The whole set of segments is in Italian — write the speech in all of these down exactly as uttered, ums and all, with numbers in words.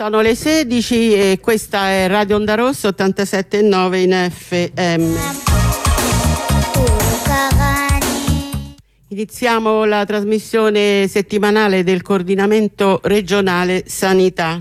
Sono le sedici e questa è Radio Onda Rossa ottantasette virgola nove in F M. Iniziamo la trasmissione settimanale del coordinamento regionale sanità.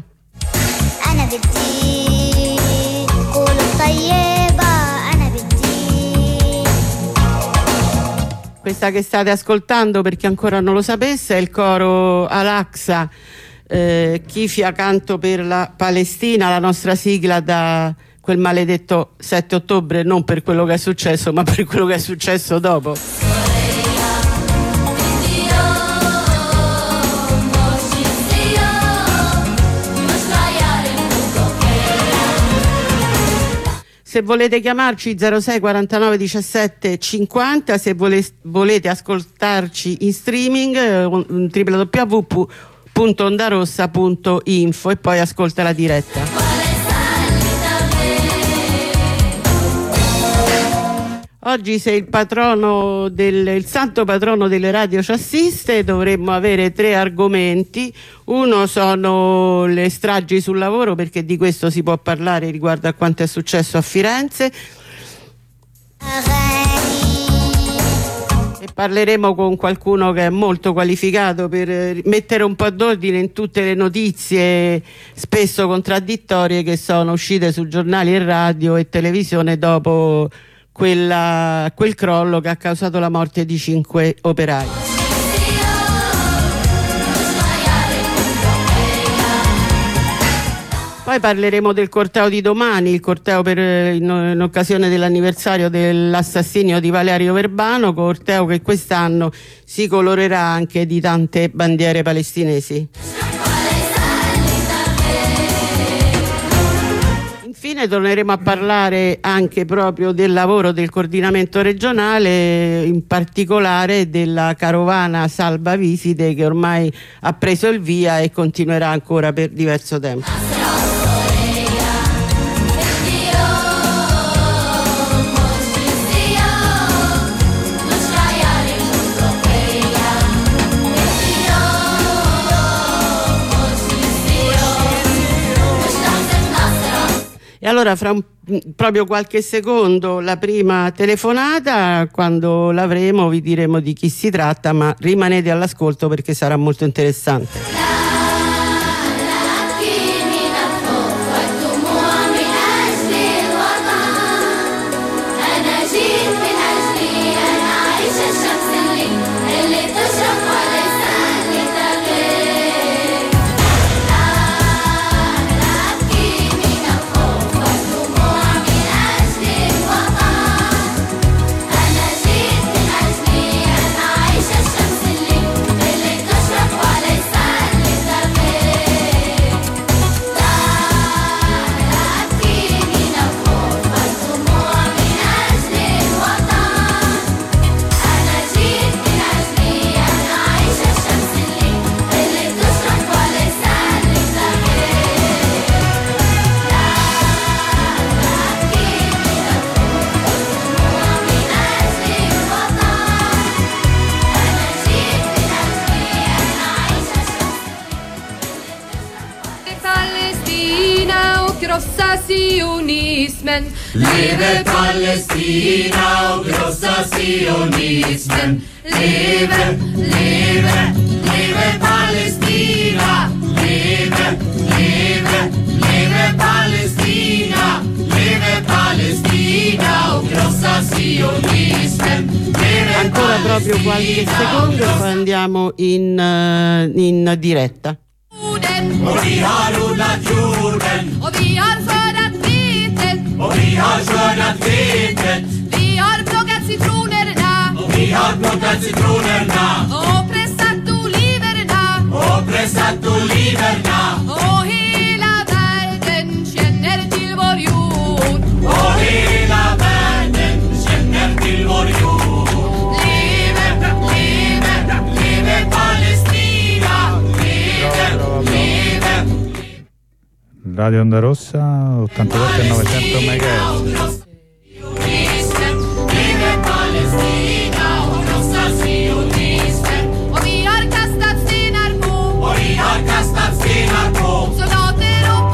Questa che state ascoltando, per chi ancora non lo sapesse, è il coro Al-Aqsa, eh, Kifia Canto per la Palestina, la nostra sigla da quel maledetto sette ottobre, non per quello che è successo, ma per quello che è successo dopo. Se volete chiamarci zero sei quarantanove diciassette cinquanta, se vole, volete ascoltarci in streaming w w w punto ondarossa punto info e poi ascolta la diretta. Oggi, se il patrono del il santo patrono delle radio ci assiste, dovremmo avere tre argomenti. Uno sono le stragi sul lavoro, perché di questo si può parlare riguardo a quanto è successo a Firenze. E parleremo con qualcuno che è molto qualificato per mettere un po' d'ordine in tutte le notizie spesso contraddittorie che sono uscite su giornali e radio e televisione dopo Quella, quel crollo che ha causato la morte di cinque operai. Poi parleremo del corteo di domani, il corteo per, in, in occasione dell'anniversario dell'assassinio di Valerio Verbano, corteo che quest'anno si colorerà anche di tante bandiere palestinesi. Infine torneremo a parlare anche proprio del lavoro del coordinamento regionale, in particolare della carovana salvavisite che ormai ha preso il via e continuerà ancora per diverso tempo. E allora fra un, proprio qualche secondo la prima telefonata, quando l'avremo vi diremo di chi si tratta, ma rimanete all'ascolto perché sarà molto interessante. Leve Palestina och grossa sionismen. Leve, leve, leve Palestina. Leve, leve, leve Palestina. Leve Palestina och grossa sionismen. Ancora proprio qualche secondo e poi andiamo in, uh, in diretta. Och vi har odlat jorden. Och vi har skördat vetet. Och vi har skördat vetet. Vi har plockat citronerna. Och vi har plockat citronerna. Och pressat oliverna. Och pressat oliverna. Och hela världen känner till vår jord. Och hela världen känner till vår jord. Leve, leve, leve Palestina. Leve, leve. Radio Onda Rossa ottantasette e novecento megahertz. Och vi har kastat stenar på. Och vi har kastat stenar på. Soldater och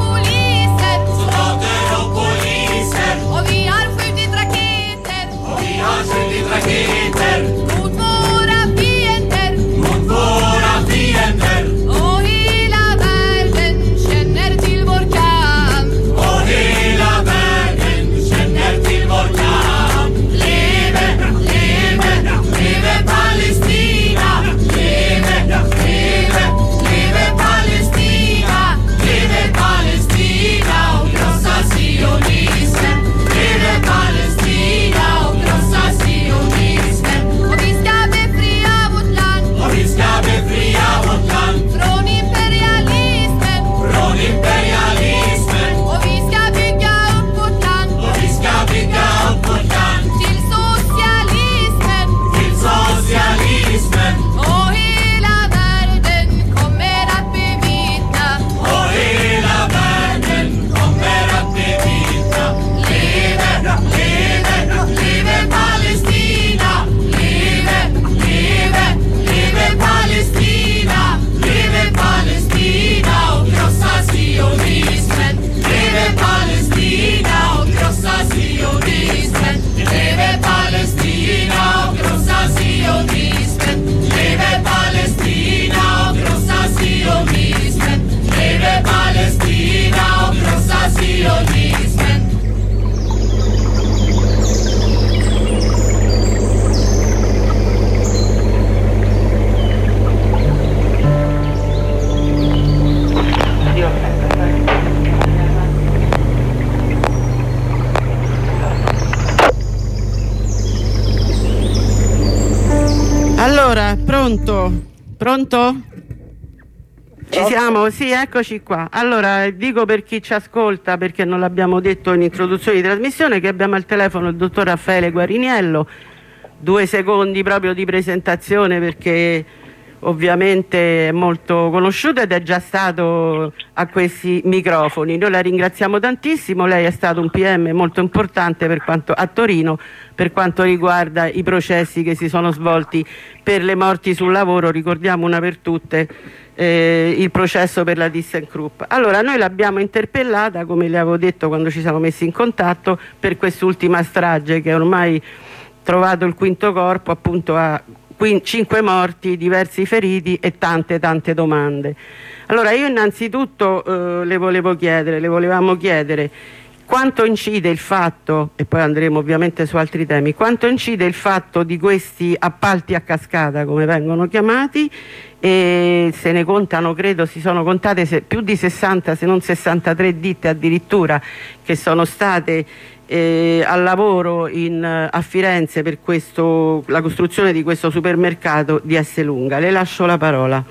Allora, pronto? Pronto? Ci siamo? Sì, eccoci qua. Allora, dico per chi ci ascolta, perché non l'abbiamo detto in introduzione di trasmissione, che abbiamo al telefono il dottor Raffaele Guariniello. Due secondi proprio di presentazione, perché ovviamente è molto conosciuto ed è già stato a questi microfoni. Noi la ringraziamo tantissimo, lei è stato un P M molto importante per quanto, a Torino per quanto riguarda i processi che si sono svolti per le morti sul lavoro. Ricordiamo una per tutte eh, il processo per la ThyssenKrupp. Allora, noi l'abbiamo interpellata, come le avevo detto quando ci siamo messi in contatto, per quest'ultima strage che ormai trovato il quinto corpo, appunto a cinque morti, diversi feriti e tante tante domande. Allora, io innanzitutto eh, le volevo chiedere, le volevamo chiedere quanto incide il fatto, e poi andremo ovviamente su altri temi, quanto incide il fatto di questi appalti a cascata, come vengono chiamati, e se ne contano, credo si sono contate se, più di sessanta, se non sessantatré ditte addirittura, che sono state Eh, al lavoro in, a Firenze per questo, la costruzione di questo supermercato di Esselunga. Le lascio la parola.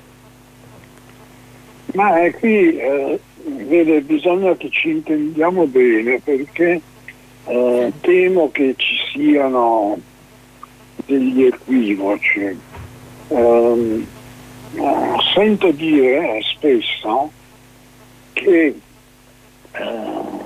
Ma eh, qui eh, vede, bisogna che ci intendiamo bene, perché eh, temo che ci siano degli equivoci. Eh, sento dire spesso che eh,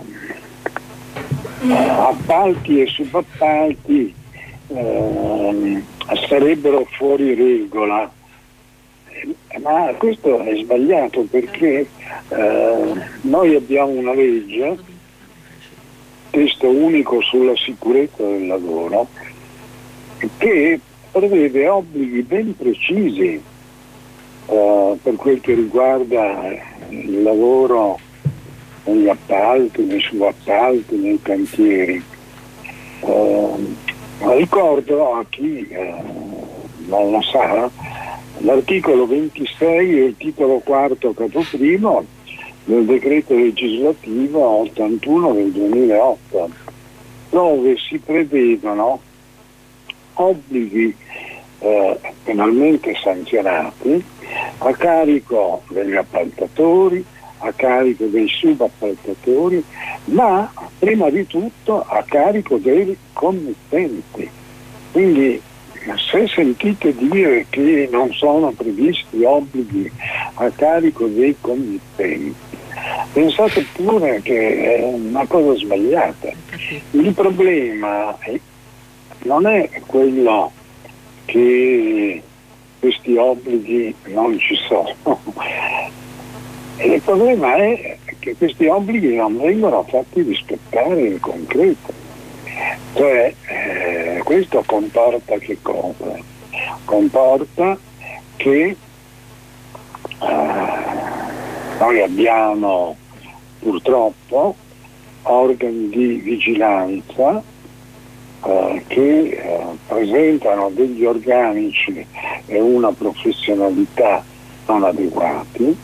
appalti e subappalti eh, sarebbero fuori regola, ma questo è sbagliato, perché eh, noi abbiamo una legge, testo unico sulla sicurezza del lavoro, che prevede obblighi ben precisi eh, per quel che riguarda il lavoro negli appalti, nei subappalti, nei cantieri. Eh, ricordo a chi eh, non lo sa, l'articolo ventisei e il titolo quarto capo primo del decreto legislativo ottantuno del duemilaotto, dove si prevedono obblighi eh, penalmente sanzionati a carico degli appaltatori, a carico dei subappaltatori, ma prima di tutto a carico dei committenti. Quindi, se sentite dire che non sono previsti obblighi a carico dei committenti, pensate pure che è una cosa sbagliata. Il problema è, non è quello che questi obblighi non ci sono. E il problema è che questi obblighi non vengono fatti rispettare in concreto. Cioè, eh, questo comporta che cosa? Comporta che eh, noi abbiamo purtroppo organi di vigilanza eh, che eh, presentano degli organici e una professionalità non adeguati.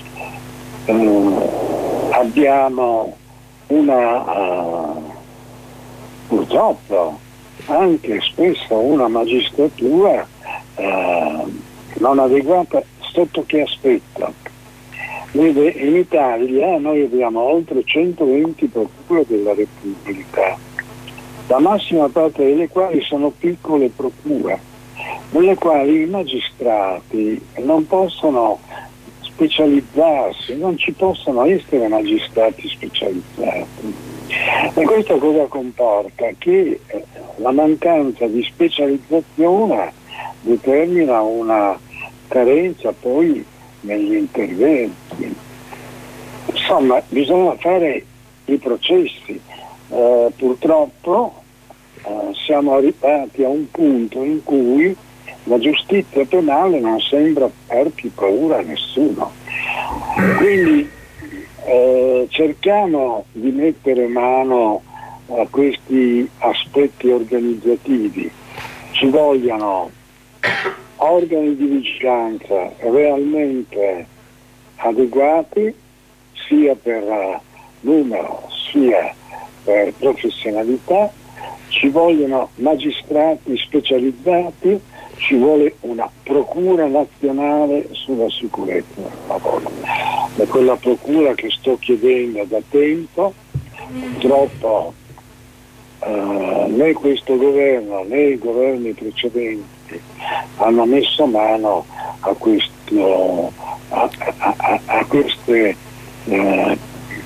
Uh, abbiamo una uh, purtroppo anche spesso una magistratura uh, non adeguata. Sotto che aspetto? Vede, in Italia noi abbiamo oltre centoventi procure della Repubblica, la massima parte delle quali sono piccole procure, nelle quali i magistrati non possono specializzarsi, non ci possono essere magistrati specializzati. E questo cosa comporta? Che la mancanza di specializzazione determina una carenza poi negli interventi. Insomma, bisogna fare i processi. Eh, purtroppo eh, siamo arrivati a un punto in cui la giustizia penale non sembra far più paura a nessuno. Quindi eh, cerchiamo di mettere mano a questi aspetti organizzativi. Ci vogliono organi di vigilanza realmente adeguati, sia per numero sia per professionalità. Ci vogliono magistrati specializzati ci vuole una procura nazionale sulla sicurezza del lavoro. E quella procura che sto chiedendo da tempo, purtroppo eh, né questo governo né i governi precedenti hanno messo mano a questo a, a, a, a queste eh,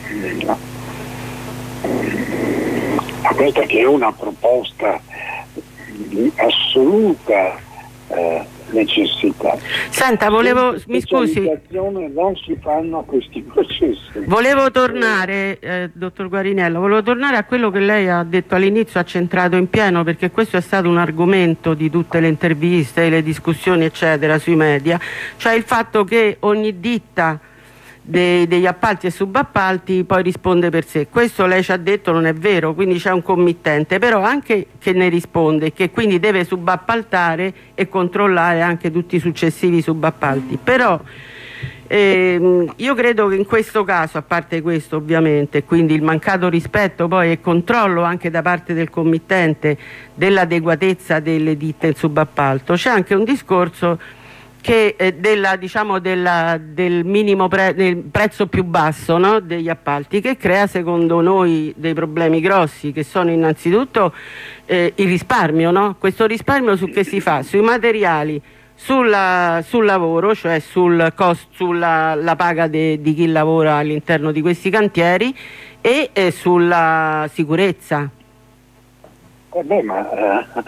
a questa che è una proposta di assoluta eh, necessità. Senta, volevo, mi scusi, non si fanno questi processi. Volevo tornare, eh, dottor Guarinello, volevo tornare a quello che lei ha detto all'inizio, ha centrato in pieno, perché questo è stato un argomento di tutte le interviste, le discussioni eccetera sui media, cioè il fatto che ogni ditta dei, degli appalti e subappalti poi risponde per sé. Questo lei ci ha detto non è vero, quindi c'è un committente, però anche che ne risponde e che quindi deve subappaltare e controllare anche tutti i successivi subappalti. Però ehm, io credo che in questo caso, a parte questo ovviamente, quindi il mancato rispetto poi e controllo anche da parte del committente dell'adeguatezza delle ditte in subappalto, c'è anche un discorso che eh, della, diciamo della, del minimo pre, del prezzo più basso, no? Degli appalti, che crea secondo noi dei problemi grossi, che sono innanzitutto eh, il risparmio, no? Questo risparmio su che si fa? Sui materiali, sulla, sul lavoro, cioè sul cost, sulla la paga de, di chi lavora all'interno di questi cantieri e eh, sulla sicurezza. Vabbè, ma eh,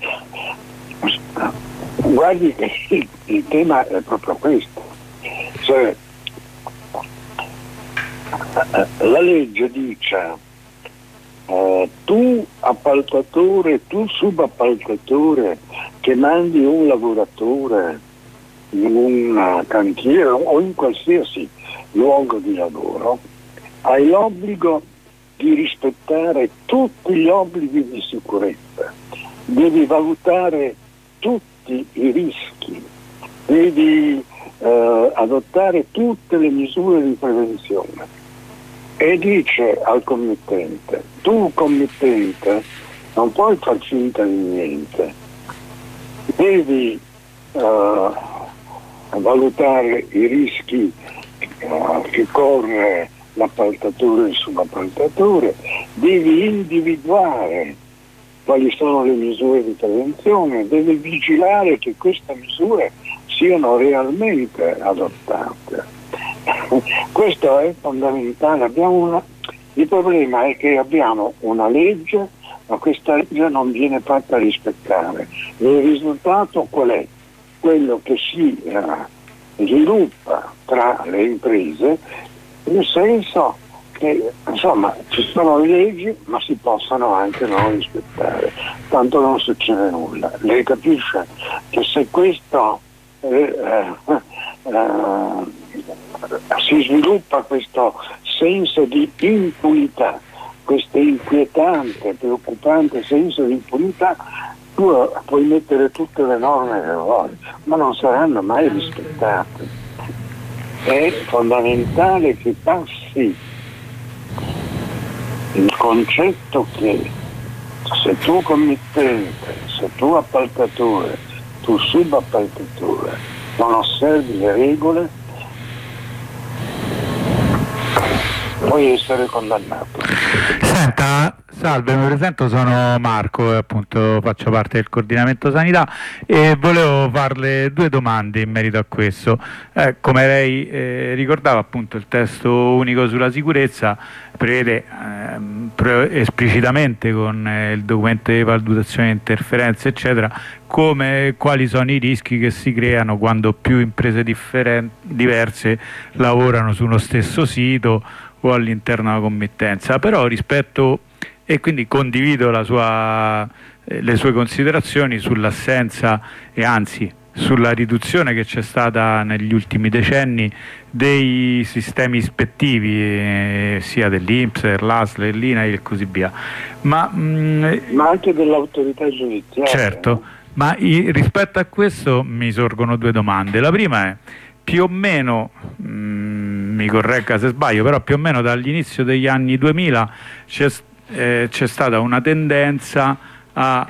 guardi che il, il tema è proprio questo, cioè la legge dice eh, tu appaltatore, tu subappaltatore che mandi un lavoratore in un cantiere o in qualsiasi luogo di lavoro, hai l'obbligo di rispettare tutti gli obblighi di sicurezza, devi valutare tutti i rischi, devi eh, adottare tutte le misure di prevenzione e dice al committente: tu committente non puoi far finta di niente, devi eh, valutare i rischi eh, che corre l'appaltatore e il subappaltatore, devi individuare quali sono le misure di prevenzione, deve vigilare che queste misure siano realmente adottate. Questo è fondamentale. Abbiamo una... Il problema è che abbiamo una legge, ma questa legge non viene fatta rispettare. Il risultato qual è? Quello che si eh, sviluppa tra le imprese, nel senso che insomma ci sono le leggi ma si possono anche non rispettare, tanto non succede nulla. Lei capisce che se questo eh, eh, eh, si sviluppa questo senso di impunità, questo inquietante, preoccupante senso di impunità, tu puoi mettere tutte le norme che vuoi, ma non saranno mai rispettate. È fondamentale che passi il concetto che se tu committente, se tu appaltatore, tu subappaltatore non osservi le regole, puoi essere condannato. Senta, salve, mi presento, sono Marco e appunto faccio parte del coordinamento sanità e volevo farle due domande in merito a questo. Eh, come lei eh, ricordava, appunto il testo unico sulla sicurezza prevede ehm, pre- esplicitamente con eh, il documento di valutazione di interferenze eccetera come quali sono i rischi che si creano quando più imprese differen- diverse lavorano su uno stesso sito o all'interno della committenza. Però rispetto, e quindi condivido la sua, eh, le sue considerazioni sull'assenza e anzi sulla riduzione che c'è stata negli ultimi decenni dei sistemi ispettivi eh, sia dell'I N P S, dell'A S L, dell'I N A I e così via, ma, mh, ma anche dell'autorità giudiziaria. Certo, ma i, rispetto a questo mi sorgono due domande. La prima è: più o meno, mh, mi corregga se sbaglio, però più o meno dall'inizio degli anni duemila c'è, eh, c'è stata una tendenza a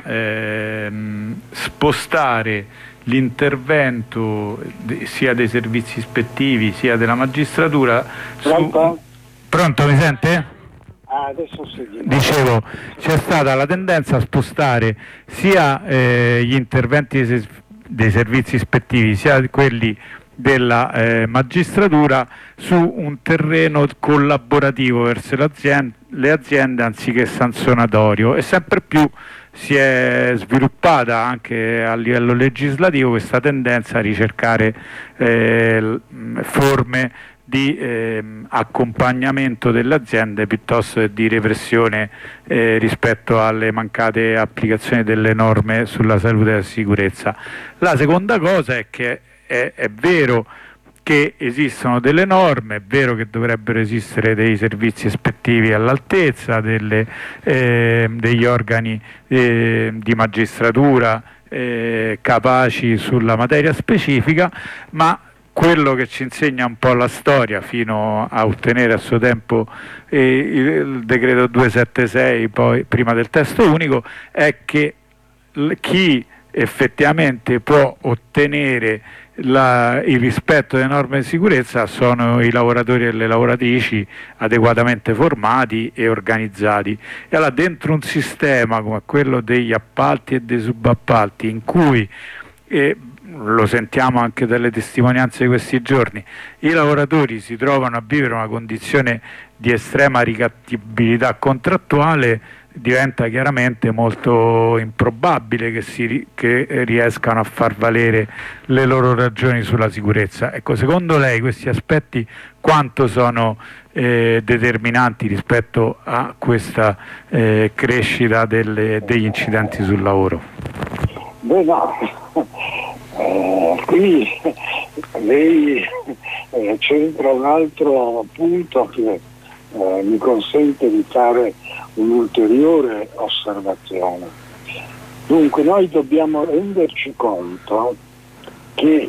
ehm, spostare l'intervento de, sia dei servizi ispettivi sia della magistratura su... Pronto? Pronto, mi sente? Ah, adesso sì. Dicevo, c'è stata la tendenza a spostare sia eh, gli interventi dei, dei servizi ispettivi sia quelli della eh, magistratura su un terreno collaborativo verso le aziende, le aziende anziché sanzionatorio, e sempre più si è sviluppata anche a livello legislativo questa tendenza a ricercare eh, forme di eh, accompagnamento delle aziende piuttosto che di repressione eh, rispetto alle mancate applicazioni delle norme sulla salute e la sicurezza. La seconda cosa è che è, è vero che esistono delle norme, è vero che dovrebbero esistere dei servizi ispettivi all'altezza delle, eh, degli organi eh, di magistratura eh, capaci sulla materia specifica, ma quello che ci insegna un po' la storia fino a ottenere a suo tempo eh, il decreto duecentosettantasei, poi prima del testo unico, è che l- chi effettivamente può ottenere la, il rispetto delle norme di sicurezza sono i lavoratori e le lavoratrici adeguatamente formati e organizzati. E allora, dentro un sistema come quello degli appalti e dei subappalti, in cui eh, lo sentiamo anche dalle testimonianze di questi giorni, i lavoratori si trovano a vivere una condizione di estrema ricattibilità contrattuale, diventa chiaramente molto improbabile che, si, che riescano a far valere le loro ragioni sulla sicurezza. Ecco, secondo lei questi aspetti quanto sono eh, determinanti rispetto a questa eh, crescita delle, degli incidenti sul lavoro? Beh, no. Eh, qui lei eh, c'entra un altro punto che eh, mi consente di fare un'ulteriore osservazione. Dunque, noi dobbiamo renderci conto che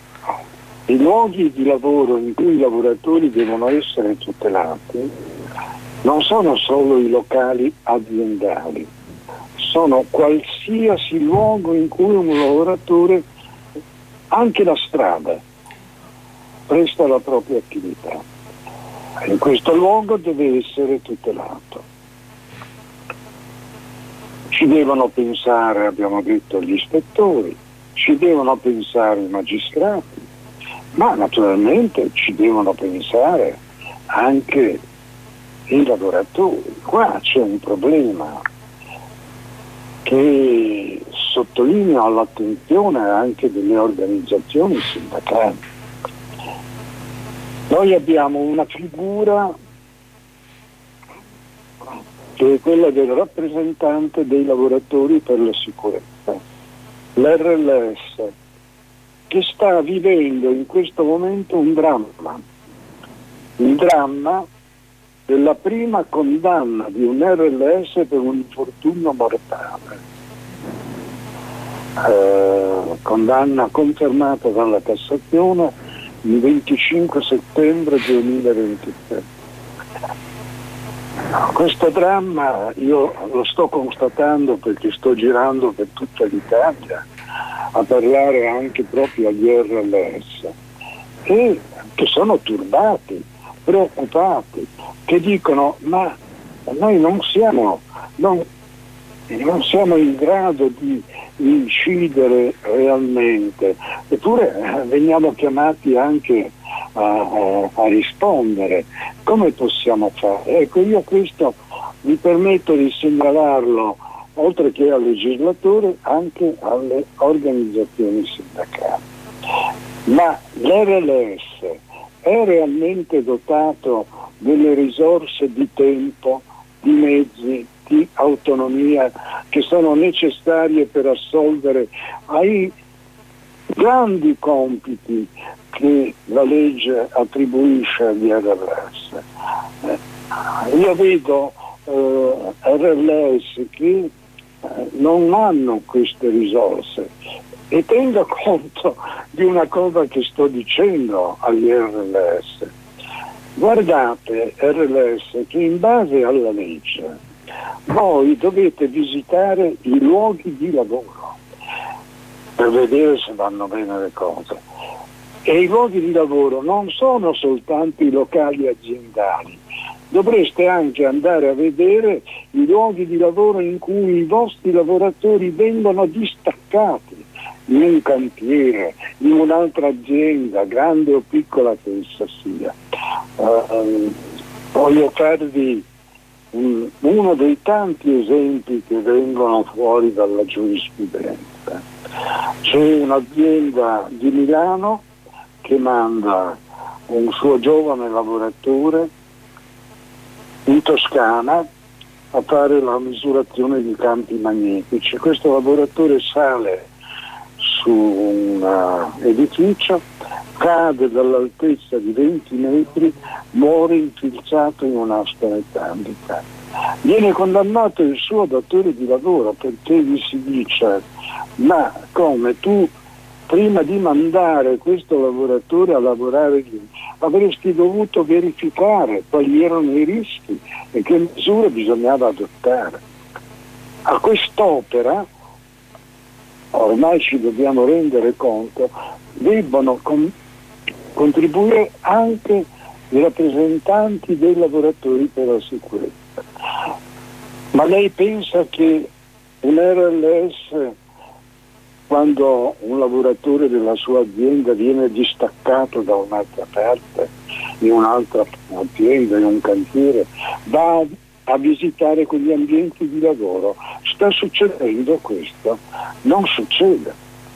i luoghi di lavoro in cui i lavoratori devono essere tutelati non sono solo i locali aziendali, sono qualsiasi luogo in cui un lavoratore, anche la strada, presta la propria attività. In questo luogo deve essere tutelato. Ci devono pensare, abbiamo detto, gli ispettori, ci devono pensare i magistrati, ma naturalmente ci devono pensare anche i lavoratori. Qua c'è un problema che sottolineo all'attenzione anche delle organizzazioni sindacali. Noi abbiamo una figura che è quella del rappresentante dei lavoratori per la sicurezza, l'R L S, che sta vivendo in questo momento un dramma, il dramma della prima condanna di un R L S per un infortunio mortale, eh, condanna confermata dalla Cassazione il venticinque settembre duemilaventitré. Questo dramma io lo sto constatando perché sto girando per tutta l'Italia a parlare anche proprio agli R L S, e che sono turbati, preoccupati, che dicono ma noi non siamo, non, non siamo in grado di incidere realmente, eppure veniamo chiamati anche a, a, a rispondere. Come possiamo fare? Ecco, io questo mi permetto di segnalarlo, oltre che al legislatore, anche alle organizzazioni sindacali. Ma l'R L S è realmente dotato delle risorse di tempo, di mezzi, di autonomia che sono necessarie per assolvere ai grandi compiti che la legge attribuisce agli R L S? Eh, io vedo eh, R L S che eh, non hanno queste risorse, e tengo conto di una cosa che sto dicendo agli R L S. Guardate, R L S, che in base alla legge voi dovete visitare i luoghi di lavoro per vedere se vanno bene le cose. E i luoghi di lavoro non sono soltanto i locali aziendali, dovreste anche andare a vedere i luoghi di lavoro in cui i vostri lavoratori vengono distaccati, in un cantiere, in un'altra azienda, grande o piccola che essa sia. Uh, voglio farvi un, uno dei tanti esempi che vengono fuori dalla giurisprudenza. C'è un'azienda di Milano che manda un suo giovane lavoratore in Toscana a fare la misurazione di campi magnetici. Questo lavoratore sale su un edificio, cade dall'altezza di venti metri, muore infilzato in un'asta metallica. Viene condannato il suo datore di lavoro perché gli si dice: ma come, tu prima di mandare questo lavoratore a lavorare lì avresti dovuto verificare quali erano i rischi e che misure bisognava adottare. A quest'opera, ormai ci dobbiamo rendere conto, debbono con- contribuire anche i rappresentanti dei lavoratori per la sicurezza. Ma lei pensa che un R L S, quando un lavoratore della sua azienda viene distaccato da un'altra parte, in un'altra azienda, in un cantiere, va a visitare quegli ambienti di lavoro? Sta succedendo questo? Non succede.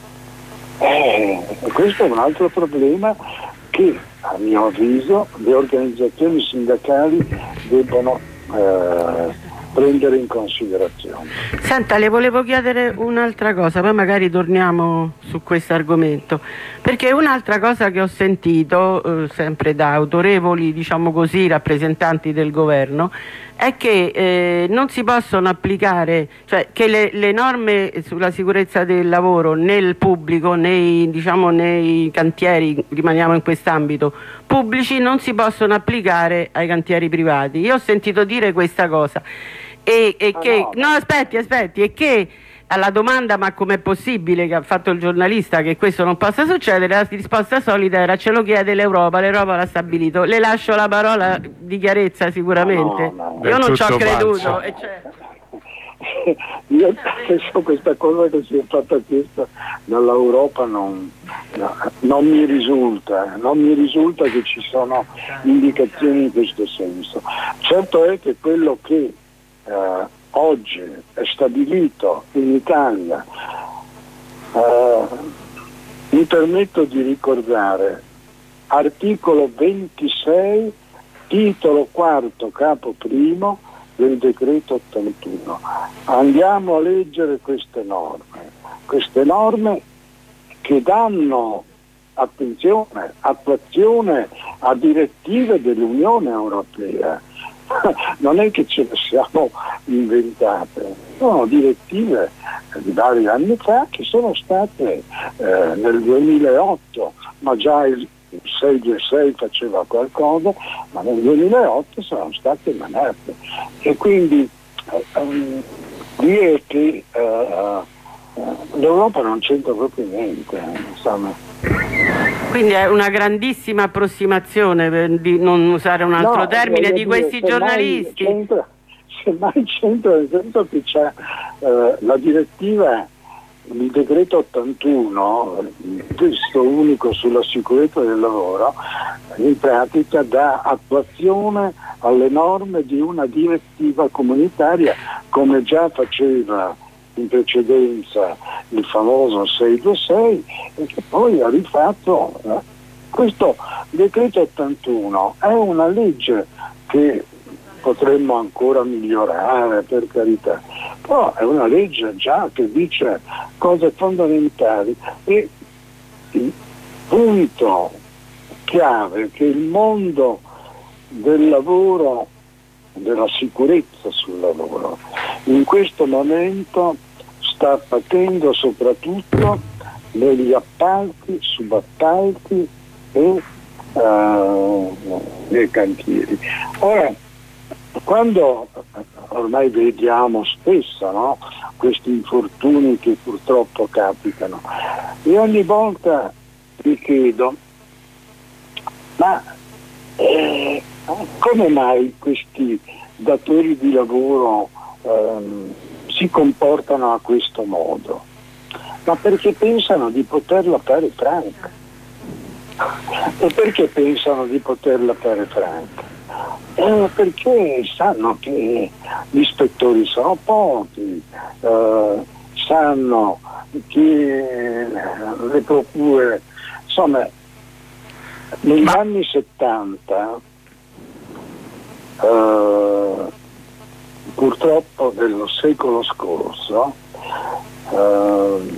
Eh, questo è un altro problema che, a mio avviso, le organizzazioni sindacali debbono eh, prendere in considerazione. Senta, le volevo chiedere un'altra cosa, poi magari torniamo su questo argomento, perché un'altra cosa che ho sentito eh, sempre da autorevoli, diciamo così, rappresentanti del governo, è che eh, non si possono applicare, cioè che le, le norme sulla sicurezza del lavoro nel pubblico, nei, diciamo, nei cantieri, rimaniamo in quest'ambito, pubblici, non si possono applicare ai cantieri privati. Io ho sentito dire questa cosa e, e ah, che no. no aspetti aspetti e che alla domanda ma com'è possibile, che ha fatto il giornalista, che questo non possa succedere, la risposta solita era: ce lo chiede l'Europa, l'Europa l'ha stabilito. Le lascio la parola di chiarezza sicuramente. No, no, io non ci ho creduto e cioè... io penso questa cosa che si è fatta chiesta dall'Europa non, no, non mi risulta non mi risulta che ci sono indicazioni in questo senso. Certo è che quello che eh, oggi è stabilito in Italia, eh, mi permetto di ricordare articolo ventisei, titolo quarto, capo primo del decreto ottantuno. Andiamo a leggere queste norme, queste norme che danno, attenzione, attuazione a direttive dell'Unione Europea. Non è che ce le siamo inventate, sono direttive di vari anni fa che sono state eh, nel duemilaotto, ma già il sei due sei faceva qualcosa, ma nel duemilaotto sono state emanate. E quindi eh, um, dire che eh, l'Europa non c'entra proprio niente, insomma. Quindi è una grandissima approssimazione, per di non usare un altro no, termine, di questi dire, giornalisti. C'entra, semmai c'entra, nel senso che c'è eh, la direttiva, il decreto ottantuno, il testo unico sulla sicurezza del lavoro, in pratica dà attuazione alle norme di una direttiva comunitaria, come già faceva in precedenza il famoso sei due sei, e che poi ha rifatto. Eh. Questo decreto ottantuno è una legge che potremmo ancora migliorare, per carità, però è una legge già che dice cose fondamentali. E il punto chiave è che il mondo del lavoro, della sicurezza sul lavoro, in questo momento sta patendo soprattutto negli appalti, subappalti e uh, nei cantieri. Ora, quando ormai vediamo spesso, no? Questi infortuni che purtroppo capitano, e ogni volta mi chiedo, ma eh, come mai questi datori di lavoro ehm, si comportano a questo modo? Ma perché pensano di poterla fare franca. E perché pensano di poterla fare franca? Eh, perché sanno che gli ispettori sono pochi, eh, sanno che le procure, insomma, negli Ma... anni settanta, eh, purtroppo dello secolo scorso, eh,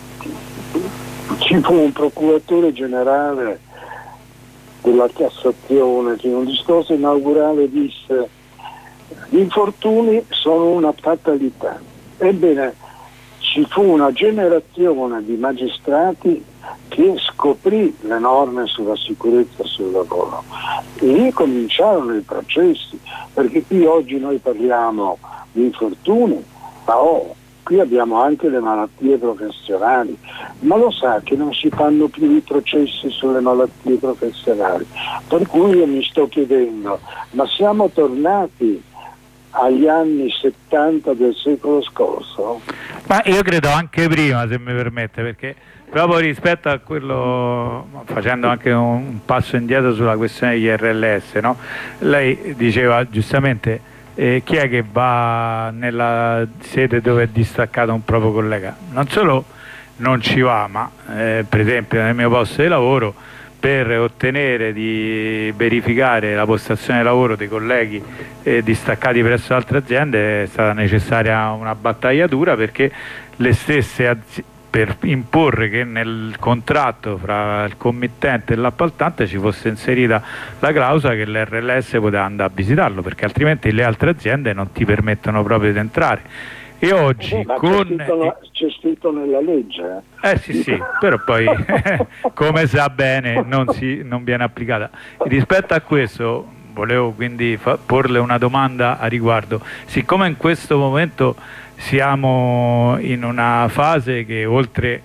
ci fu un procuratore generale della Cassazione che in un discorso inaugurale disse: gli infortuni sono una fatalità. Ebbene, ci fu una generazione di magistrati che scoprì le norme sulla sicurezza sul lavoro e lì cominciarono i processi, perché qui oggi noi parliamo di infortuni, ma oh, qui abbiamo anche le malattie professionali, ma lo sa che non si fanno più i processi sulle malattie professionali, per cui io mi sto chiedendo, ma siamo tornati agli anni settanta del secolo scorso? Ma io credo anche prima, se mi permette, perché proprio rispetto a quello, facendo anche un, un passo indietro sulla questione degli R L S, no? Lei diceva giustamente, eh, chi è che va nella sede dove è distaccato un proprio collega? Non solo non ci va, ma eh, per esempio nel mio posto di lavoro, per ottenere di verificare la postazione di lavoro dei colleghi eh, distaccati presso altre aziende è stata necessaria una battagliatura, perché le stesse aziende, per imporre che nel contratto fra il committente e l'appaltante ci fosse inserita la clausola che l'R L S poteva andare a visitarlo, perché altrimenti le altre aziende non ti permettono proprio di entrare. E oggi eh, con... c'è scritto, c'è scritto nella legge. Eh sì sì, però poi come sa bene non, si, non viene applicata. E rispetto a questo volevo quindi fa, porle una domanda a riguardo. Siccome in questo momento siamo in una fase che oltre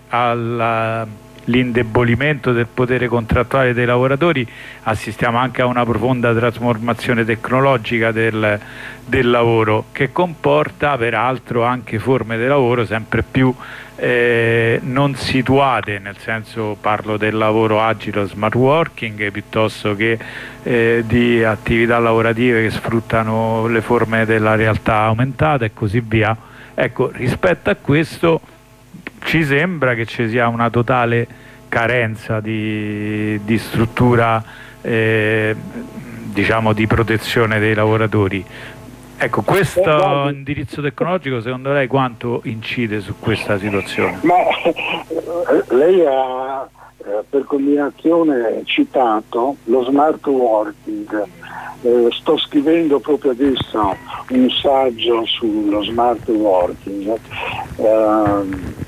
all'indebolimento del potere contrattuale dei lavoratori assistiamo anche a una profonda trasformazione tecnologica del, del lavoro, che comporta peraltro anche forme di lavoro sempre più eh, non situate, nel senso, parlo del lavoro agile o smart working, piuttosto che eh, di attività lavorative che sfruttano le forme della realtà aumentata e così via. Ecco, rispetto a questo ci sembra che ci sia una totale carenza di, di struttura, eh, diciamo, di protezione dei lavoratori. Ecco, questo indirizzo tecnologico secondo lei quanto incide su questa situazione? Ma lei ha per combinazione citato lo smart working. Eh, sto scrivendo proprio adesso un saggio sullo smart working eh,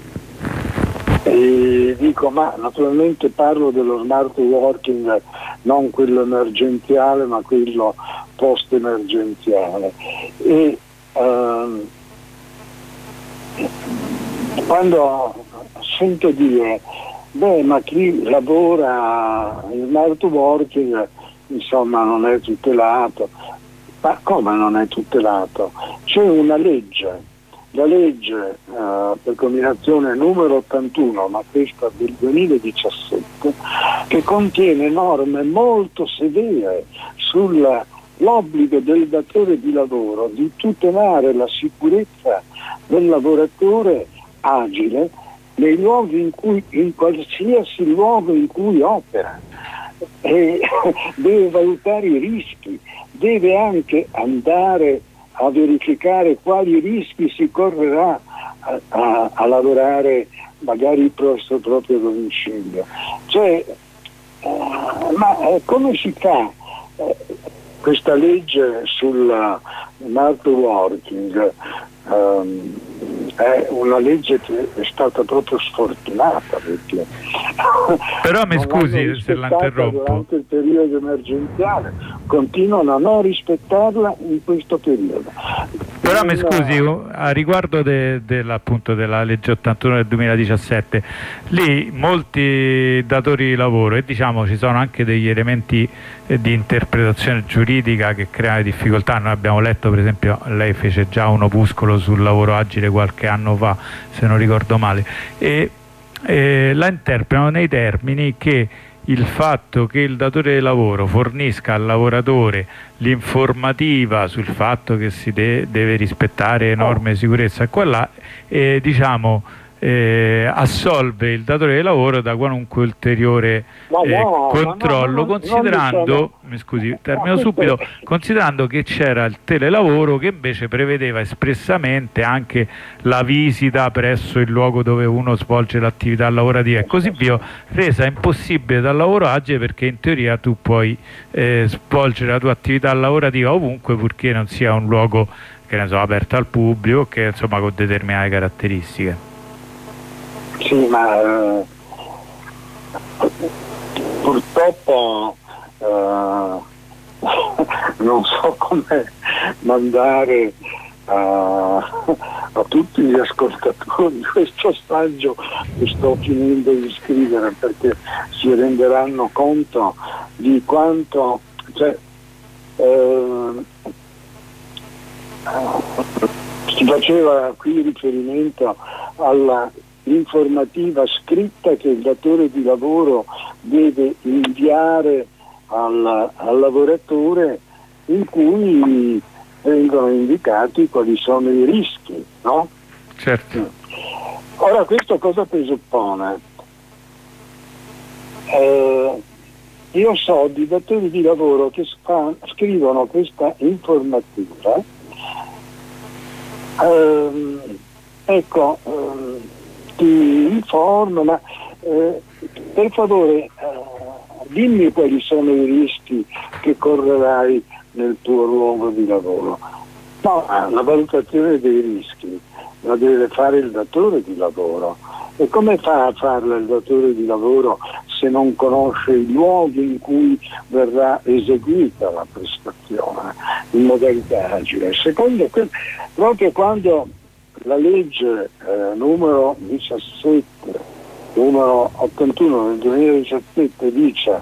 e dico, ma naturalmente parlo dello smart working non quello emergenziale ma quello post emergenziale, e eh, quando sento dire beh, ma chi lavora in smart working insomma non è tutelato, ma come non è tutelato? C'è una legge, la legge eh, per combinazione numero ottantuno, ma questa del duemiladiciassette, che contiene norme molto severe sull'obbligo del datore di lavoro di tutelare la sicurezza del lavoratore agile nei luoghi in cui, in qualsiasi luogo in cui opera. E deve valutare i rischi, deve anche andare a verificare quali rischi si correrà a, a, a lavorare magari presso il proprio domicilio. Cioè, eh, ma eh, come si fa eh, questa legge sul smart working? Um, è una legge che è stata proprio sfortunata, perché però mi scusi se la interrompo, durante il periodo emergenziale continuano a non rispettarla in questo periodo. Però mi scusi, a riguardo de, de, appunto, della legge ottantuno del duemiladiciassette, lì molti datori di lavoro, e diciamo ci sono anche degli elementi eh, di interpretazione giuridica che creano difficoltà. Noi abbiamo letto, per esempio, lei fece già un opuscolo sul lavoro agile qualche anno fa, se non ricordo male, e eh, la interpretano nei termini che il fatto che il datore di lavoro fornisca al lavoratore l'informativa sul fatto che si de deve rispettare norme di sicurezza e quella eh, diciamo eh, assolve il datore di lavoro da qualunque ulteriore eh, no, controllo, no, no, considerando, mi scusi, termino subito, considerando che c'era il telelavoro che invece prevedeva espressamente anche la visita presso il luogo dove uno svolge l'attività lavorativa e così via, resa impossibile dal lavoro agile, perché in teoria tu puoi eh, svolgere la tua attività lavorativa ovunque, purché non sia un luogo, che ne so, aperto al pubblico, che insomma con determinate caratteristiche. Sì, ma eh, purtroppo eh, non so come mandare a, a tutti gli ascoltatori questo assaggio che sto finendo di scrivere, perché si renderanno conto di quanto, cioè, eh, si faceva qui riferimento alla informativa scritta che il datore di lavoro deve inviare al, al lavoratore, in cui vengono indicati quali sono i rischi, no? Certo. Ora questo cosa presuppone? Eh, io so di datori di lavoro che fa, scrivono questa informativa, ehm, ecco, ehm, ti informo, ma eh, per favore eh, dimmi quali sono i rischi che correrai nel tuo luogo di lavoro. No, la valutazione dei rischi la deve fare il datore di lavoro. E come fa a farla il datore di lavoro se non conosce i luoghi in cui verrà eseguita la prestazione in modalità agile? Secondo que- proprio quando la legge eh, numero diciassette, numero ottantuno del duemiladiciassette dice: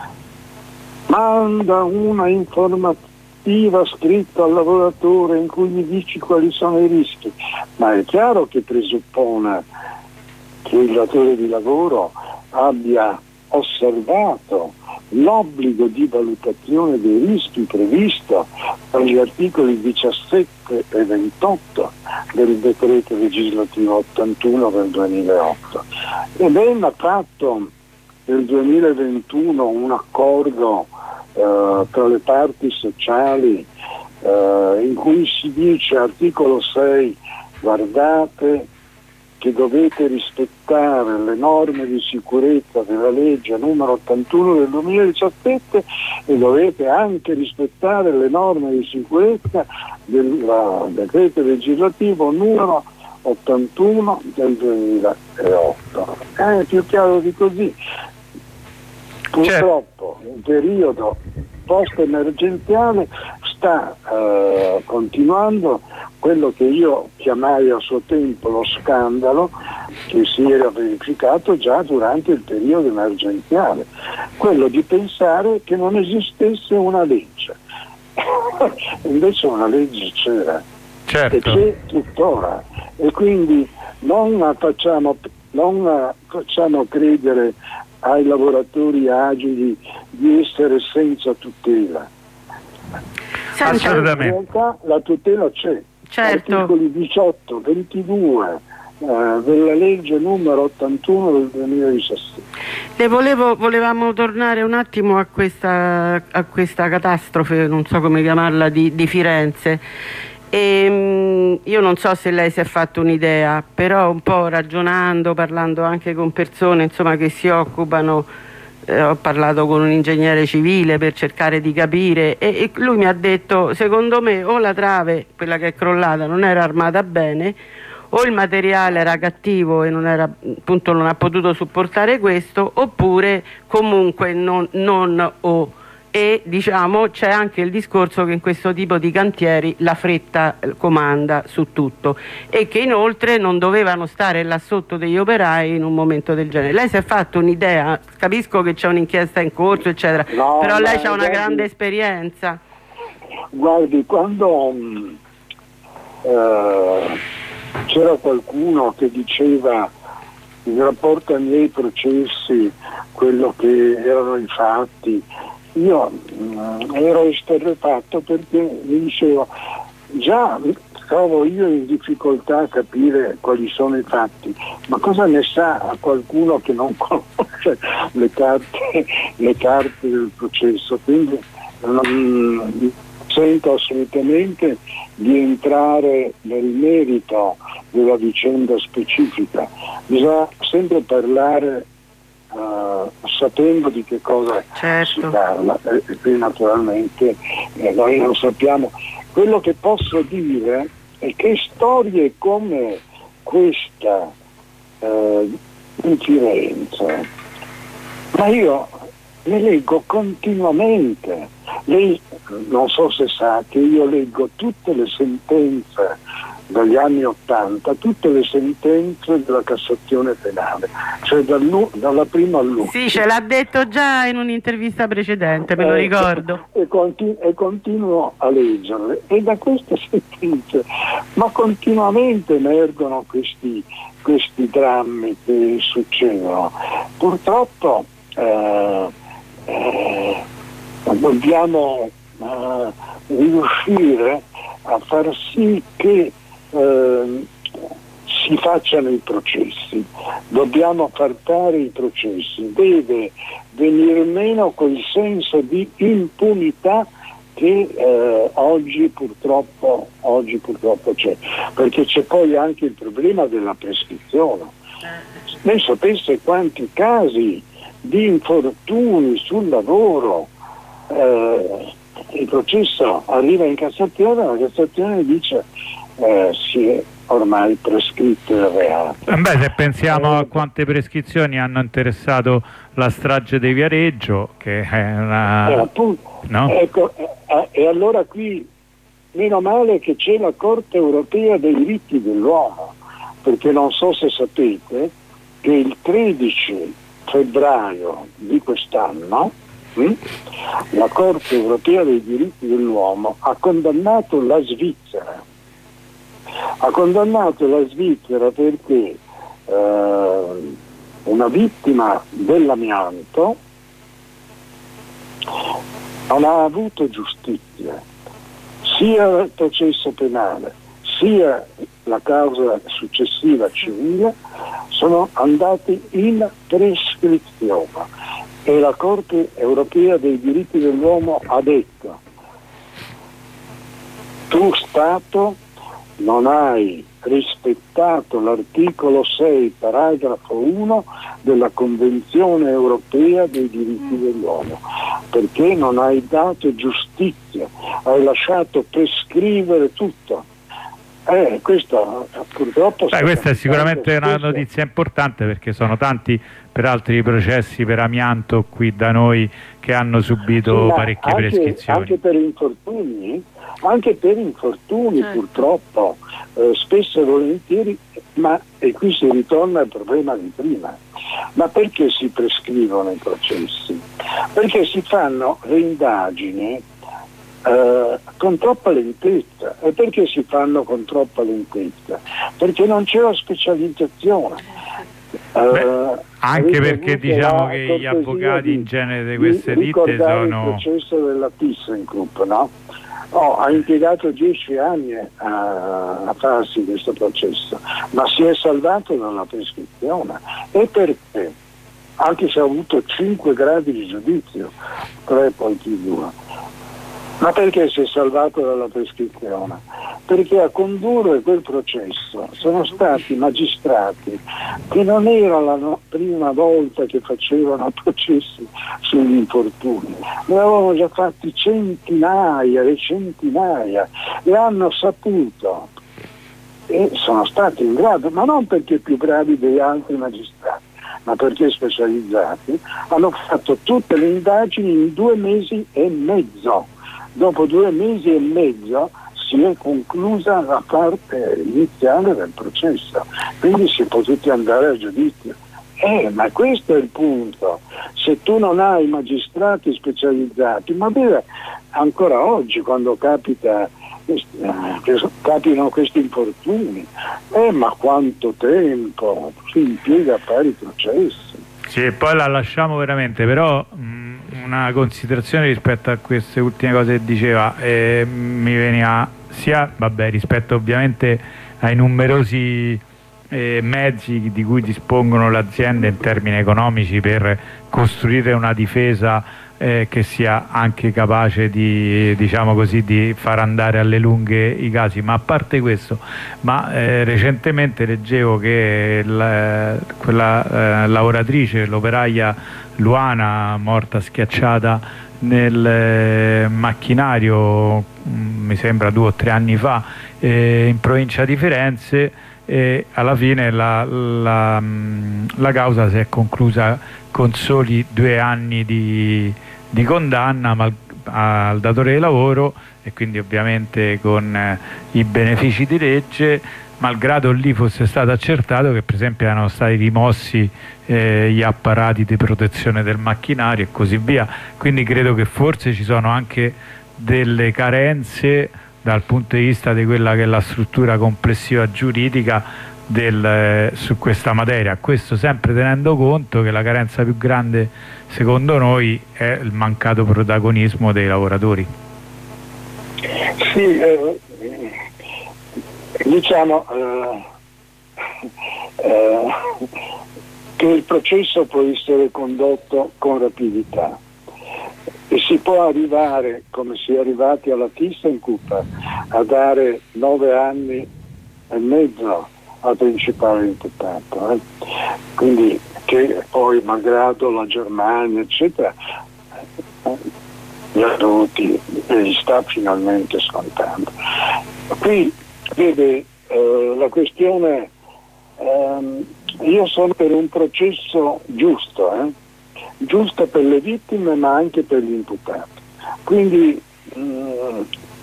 manda una informativa scritta al lavoratore in cui gli dici quali sono i rischi, ma è chiaro che presuppone che il datore di lavoro abbia osservato l'obbligo di valutazione dei rischi previsto dagli articoli diciassette e ventotto del decreto legislativo ottantuno del duemilaotto. Ed è fatto nel duemilaventuno un accordo eh, tra le parti sociali eh, in cui si dice, articolo sei, guardate che dovete rispettare le norme di sicurezza della legge numero ottantuno del duemiladiciassette e dovete anche rispettare le norme di sicurezza del decreto legislativo numero ottantuno del duemilaotto. È più chiaro di così. Purtroppo il periodo post-emergenziale sta eh, continuando quello che io chiamai a suo tempo lo scandalo che si era verificato già durante il periodo emergenziale, quello di pensare che non esistesse una legge. Invece una legge c'era, certo, e c'è tuttora, e quindi non facciamo, non facciamo credere ai lavoratori agili di essere senza tutela. Assolutamente. In realtà la tutela c'è. Certo. Articoli diciotto, ventidue eh, della legge numero ottantuno del duemiladiciassette. Le volevo, volevamo tornare un attimo a questa, a questa catastrofe, non so come chiamarla, di, di Firenze. E, mh, io non so se lei si è fatto un'idea, però un po' ragionando, parlando anche con persone insomma che si occupano, eh, ho parlato con un ingegnere civile per cercare di capire, e, e lui mi ha detto: secondo me o la trave, quella che è crollata, non era armata bene, o il materiale era cattivo e non, era, appunto, non ha potuto supportare questo, oppure comunque non, non o e diciamo c'è anche il discorso che in questo tipo di cantieri la fretta comanda su tutto e che inoltre non dovevano stare là sotto degli operai in un momento del genere. Lei si è fatto un'idea, capisco che c'è un'inchiesta in corso eccetera, no, però lei ha una guardi, grande esperienza. Guardi, quando mh, eh, c'era qualcuno che diceva in rapporto ai miei processi quello che erano i fatti, io mh, ero esterrefatto perché mi dicevo già trovo io in difficoltà a capire quali sono i fatti, ma cosa ne sa a qualcuno che non conosce le carte, le carte del processo? Quindi non sento assolutamente di entrare nel merito della vicenda specifica, bisogna sempre parlare Uh, sapendo di che cosa certo. si parla e, e qui naturalmente eh, noi non sappiamo. Quello che posso dire è che storie come questa uh, in Firenze, ma io le leggo continuamente. Lei non so se sa che io leggo tutte le sentenze dagli anni ottanta, tutte le sentenze della Cassazione penale, cioè dalla prima all'ultima. Sì, ce l'ha detto già in un'intervista precedente, me lo eh, ricordo. E, continu- e continuo a leggerle. E da queste sentenze, ma continuamente emergono questi, questi drammi che succedono. Purtroppo eh, eh, dobbiamo eh, riuscire a far sì che Eh, si facciano i processi, dobbiamo far fare i processi, deve venire meno quel senso di impunità che eh, oggi purtroppo oggi purtroppo c'è, perché c'è poi anche il problema della prescrizione. Lei sapesse quanti casi di infortuni sul lavoro eh, il processo arriva in Cassazione, la Cassazione dice Eh, si è ormai prescritto il reato. Eh beh, se pensiamo a quante prescrizioni hanno interessato la strage di Viareggio, che è una... Eh, appunto, no? Ecco, eh, e allora qui meno male che c'è la Corte Europea dei Diritti dell'Uomo, perché non so se sapete che il tredici febbraio di quest'anno hm, la Corte Europea dei Diritti dell'Uomo ha condannato la Svizzera ha condannato la Svizzera perché eh, una vittima dell'amianto non ha avuto giustizia, sia il processo penale sia la causa successiva civile sono andati in prescrizione e la Corte Europea dei Diritti dell'Uomo ha detto: tu Stato non hai rispettato l'articolo sei, paragrafo uno della Convenzione Europea dei Diritti dell'Uomo, perché non hai dato giustizia, hai lasciato prescrivere tutto. Eh, questo purtroppo... Beh, questa è sicuramente una notizia importante, perché sono tanti peraltro i processi per amianto qui da noi che hanno subito sì, parecchie anche, prescrizioni. Anche per infortuni, anche per infortuni certo. Purtroppo, eh, spesso e volentieri, ma e qui si ritorna al problema di prima. Ma perché si prescrivono i processi? Perché si fanno le indagini Uh, con troppa lentezza. E perché si fanno con troppa lentezza? Perché non c'è la specializzazione. Uh, Beh, anche perché diciamo che gli avvocati in genere di queste ditte sono... il processo della ThyssenKrupp, no? Oh, ha impiegato dieci anni a, a farsi questo processo, ma si è salvato dalla prescrizione. E perché? Anche se ha avuto cinque gradi di giudizio, tre poi più due. Ma perché si è salvato dalla prescrizione? Perché a condurre quel processo sono stati magistrati che non era la no- prima volta che facevano processi sugli infortuni, ne avevano già fatti centinaia e centinaia e hanno saputo e sono stati in grado, ma non perché più bravi degli altri magistrati, ma perché specializzati, hanno fatto tutte le indagini in due mesi e mezzo. Dopo due mesi e mezzo si è conclusa la parte iniziale del processo, quindi si è potuti andare a giudizio. Eh, ma questo è il punto. Se tu non hai magistrati specializzati, ma beh, ancora oggi quando capita eh, capitano questi infortuni, eh, ma quanto tempo si impiega a fare i processi. Sì, poi la lasciamo veramente, però mh, una considerazione rispetto a queste ultime cose che diceva, eh, mi veniva sia, vabbè, rispetto ovviamente ai numerosi eh, mezzi di cui dispongono le aziende in termini economici per costruire una difesa eh, che sia anche capace di, diciamo così, di far andare alle lunghe i casi, ma a parte questo, ma eh, recentemente leggevo che la, quella eh, lavoratrice, l'operaia Luana, morta schiacciata nel eh, macchinario, mh, mi sembra due o tre anni fa, eh, in provincia di Firenze, e alla fine la, la, la causa si è conclusa con soli due anni di, di condanna mal, al datore di lavoro, e quindi ovviamente con eh, i benefici di legge, malgrado lì fosse stato accertato che per esempio erano stati rimossi eh, gli apparati di protezione del macchinario e così via. Quindi credo che forse ci sono anche delle carenze dal punto di vista di quella che è la struttura complessiva giuridica del, eh, su questa materia. Questo sempre tenendo conto che la carenza più grande secondo noi è il mancato protagonismo dei lavoratori. Sì, eh, diciamo eh, eh, che il processo può essere condotto con rapidità e si può arrivare, come si è arrivati alla ThyssenKrupp, a dare nove anni e mezzo al principale imputato, eh. Quindi che poi malgrado la Germania eccetera gli ha dovuti e gli sta finalmente scontando. Qui vede eh, la questione, ehm, io sono per un processo giusto, eh? giusto per le vittime ma anche per gli imputati, quindi mh,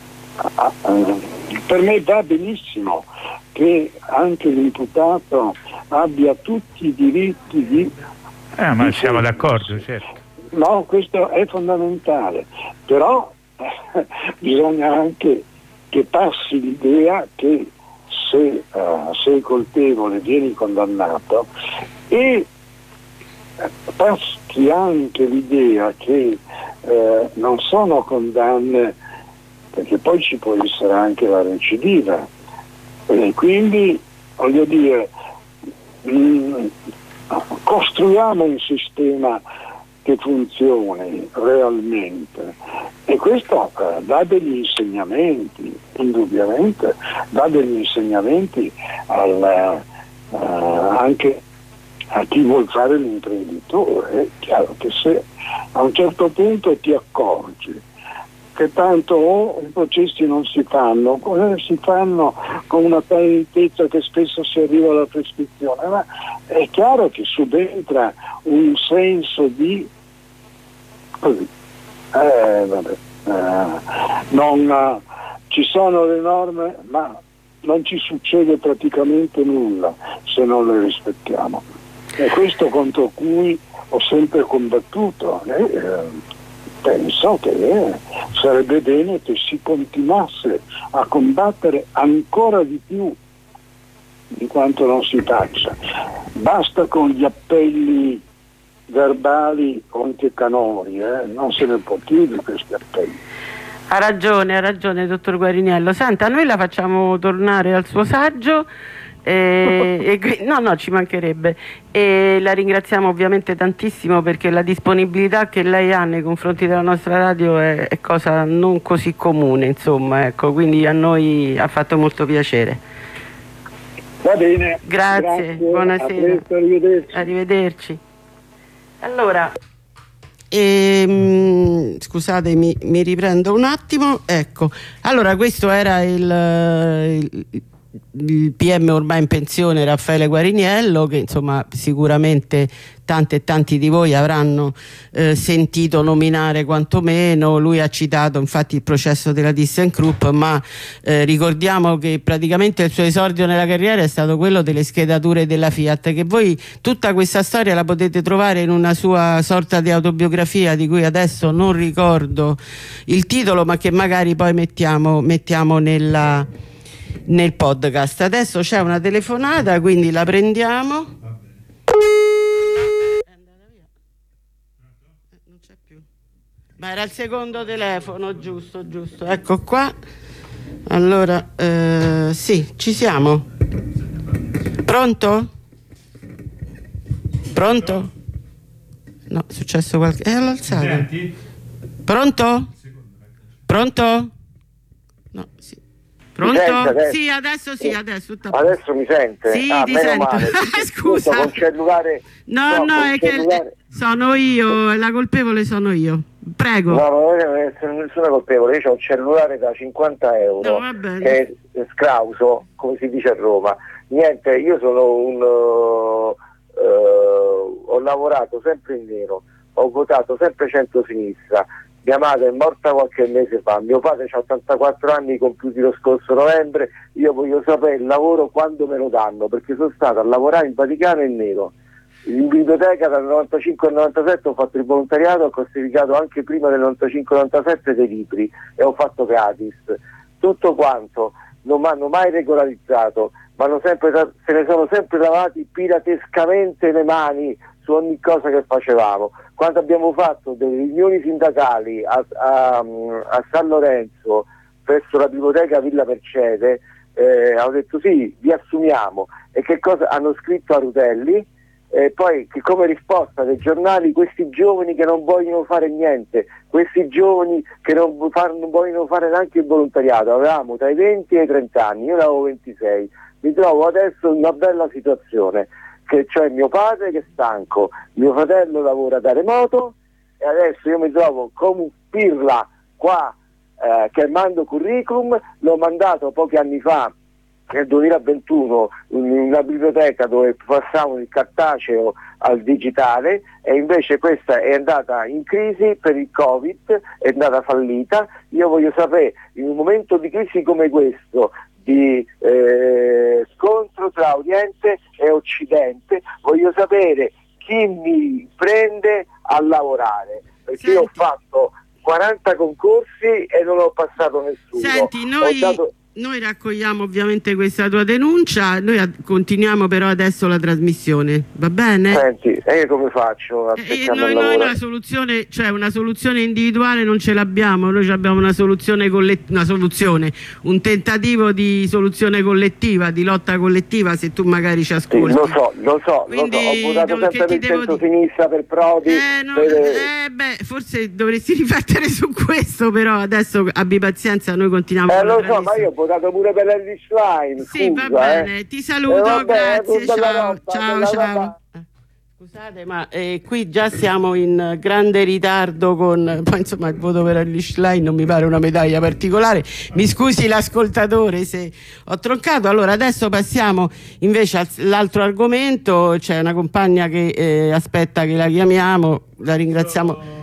per me va benissimo che anche l'imputato abbia tutti i diritti di... Eh, ma di siamo d'accordo, certo. No, questo è fondamentale, però eh, bisogna anche che passi l'idea che se uh, sei colpevole vieni condannato, e passi anche l'idea che eh, non sono condanne, perché poi ci può essere anche la recidiva, e quindi voglio dire mh, costruiamo un sistema che funzioni realmente, e questo eh, dà degli insegnamenti, indubbiamente dà degli insegnamenti al, uh, anche a chi vuol fare l'imprenditore. È chiaro che se a un certo punto ti accorgi che tanto o i processi non si fanno, o si fanno con una tale lentezza che spesso si arriva alla prescrizione, ma è chiaro che subentra un senso di così, eh, vabbè, eh, non, eh, ci sono le norme ma non ci succede praticamente nulla se non le rispettiamo, e questo contro cui ho sempre combattuto. eh, eh, Penso che eh, sarebbe bene che si continuasse a combattere ancora di più di quanto non si faccia. Basta con gli appelli verbali o anche canori, eh? non se ne può più di questi appelli. Ha ragione, ha ragione, dottor Guariniello. Senta, noi la facciamo tornare al suo saggio. E, e, no no ci mancherebbe, e la ringraziamo ovviamente tantissimo perché la disponibilità che lei ha nei confronti della nostra radio è, è cosa non così comune, insomma, ecco, quindi a noi ha fatto molto piacere. Va bene, grazie, grazie, buonasera, a presto, arrivederci. Arrivederci. Allora ehm, scusate, mi, mi riprendo un attimo, ecco, allora questo era il, il il P M ormai in pensione Raffaele Guariniello, che insomma sicuramente tanti e tanti di voi avranno eh, sentito nominare quantomeno. Lui ha citato infatti il processo della ThyssenKrupp, ma eh, ricordiamo che praticamente il suo esordio nella carriera è stato quello delle schedature della Fiat, che voi tutta questa storia la potete trovare in una sua sorta di autobiografia di cui adesso non ricordo il titolo, ma che magari poi mettiamo, mettiamo nella, nel podcast. Adesso c'è una telefonata, quindi la prendiamo. Ma era il secondo telefono, giusto, giusto. Ecco qua. Allora, eh, sì, ci siamo. Pronto? Pronto? No, è successo qualche... Eh, l'ho alzato. Senti? Pronto? Pronto? No, sì. Pronto? Sente, sì, adesso sì, adesso. Tutta... Adesso mi sente? Sì, ah, ti meno sento. Male. Scusa. Tutto con cellulare... No, no, no è che cellulare... sono io, la colpevole sono io. Prego. No, non deve essere nessuna colpevole. Io ho un cellulare da cinquanta euro, No, va che è scrauso, come si dice a Roma. Niente, io sono un... Uh, uh, ho lavorato sempre in nero, ho votato sempre centro-sinistra. Mia madre è morta qualche mese fa, mio padre ha ottantaquattro anni compiuti lo scorso novembre. Io voglio sapere il lavoro quando me lo danno, perché sono stato a lavorare in Vaticano in nero. In biblioteca dal novantacinque al novantasette ho fatto il volontariato, ho classificato anche prima del novantacinque novantasette dei libri e ho fatto gratis. Tutto quanto, non mi hanno mai regolarizzato, m'hanno sempre, se ne sono sempre lavati piratescamente le mani su ogni cosa che facevamo. Quando abbiamo fatto delle riunioni sindacali a, a, a San Lorenzo presso la biblioteca Villa Mercede, eh, hanno detto sì, vi assumiamo. E che cosa hanno scritto a Rutelli? E poi che come risposta dei giornali, questi giovani che non vogliono fare niente, questi giovani che non, far, non vogliono fare neanche il volontariato. Avevamo tra i venti e i trenta anni, io ne avevo ventisei. Mi trovo adesso in una bella situazione, che c'è mio padre che è stanco, mio fratello lavora da remoto e adesso io mi trovo come un pirla qua eh, che mando curriculum. L'ho mandato pochi anni fa, nel duemilaventuno, in una biblioteca dove passavano il cartaceo al digitale, e invece questa è andata in crisi per il Covid, è andata fallita. Io voglio sapere, in un momento di crisi come questo, di eh, scontro tra Oriente e Occidente, voglio sapere chi mi prende a lavorare, perché io ho fatto quaranta concorsi e non ho passato nessuno. Senti, noi... Ho dato... Noi raccogliamo ovviamente questa tua denuncia, noi continuiamo però adesso la trasmissione, va bene? Senti, e io come faccio a eh, noi, noi una soluzione, cioè una soluzione individuale non ce l'abbiamo, noi abbiamo una soluzione collettiva, una soluzione, un tentativo di soluzione collettiva, di lotta collettiva, se tu magari ci ascolti. Sì, lo so, lo so, Quindi, lo so, ho votato do, sempre per centro-sinistra, per Prodi. Eh, no, per... eh, beh, forse dovresti riflettere su questo, però adesso abbi pazienza, noi continuiamo. Eh, lo so, ma io ho votato pure per Elvis Line. Sì, scusa, va bene, eh. ti saluto, eh, vabbè, grazie, ciao, roba, ciao, ciao. Scusate, ma eh, qui già siamo in grande ritardo con, poi insomma il voto per Elvis Line non mi pare una medaglia particolare, mi scusi l'ascoltatore se ho troncato. Allora adesso passiamo invece all'altro argomento, c'è una compagna che eh, aspetta che la chiamiamo, la ringraziamo.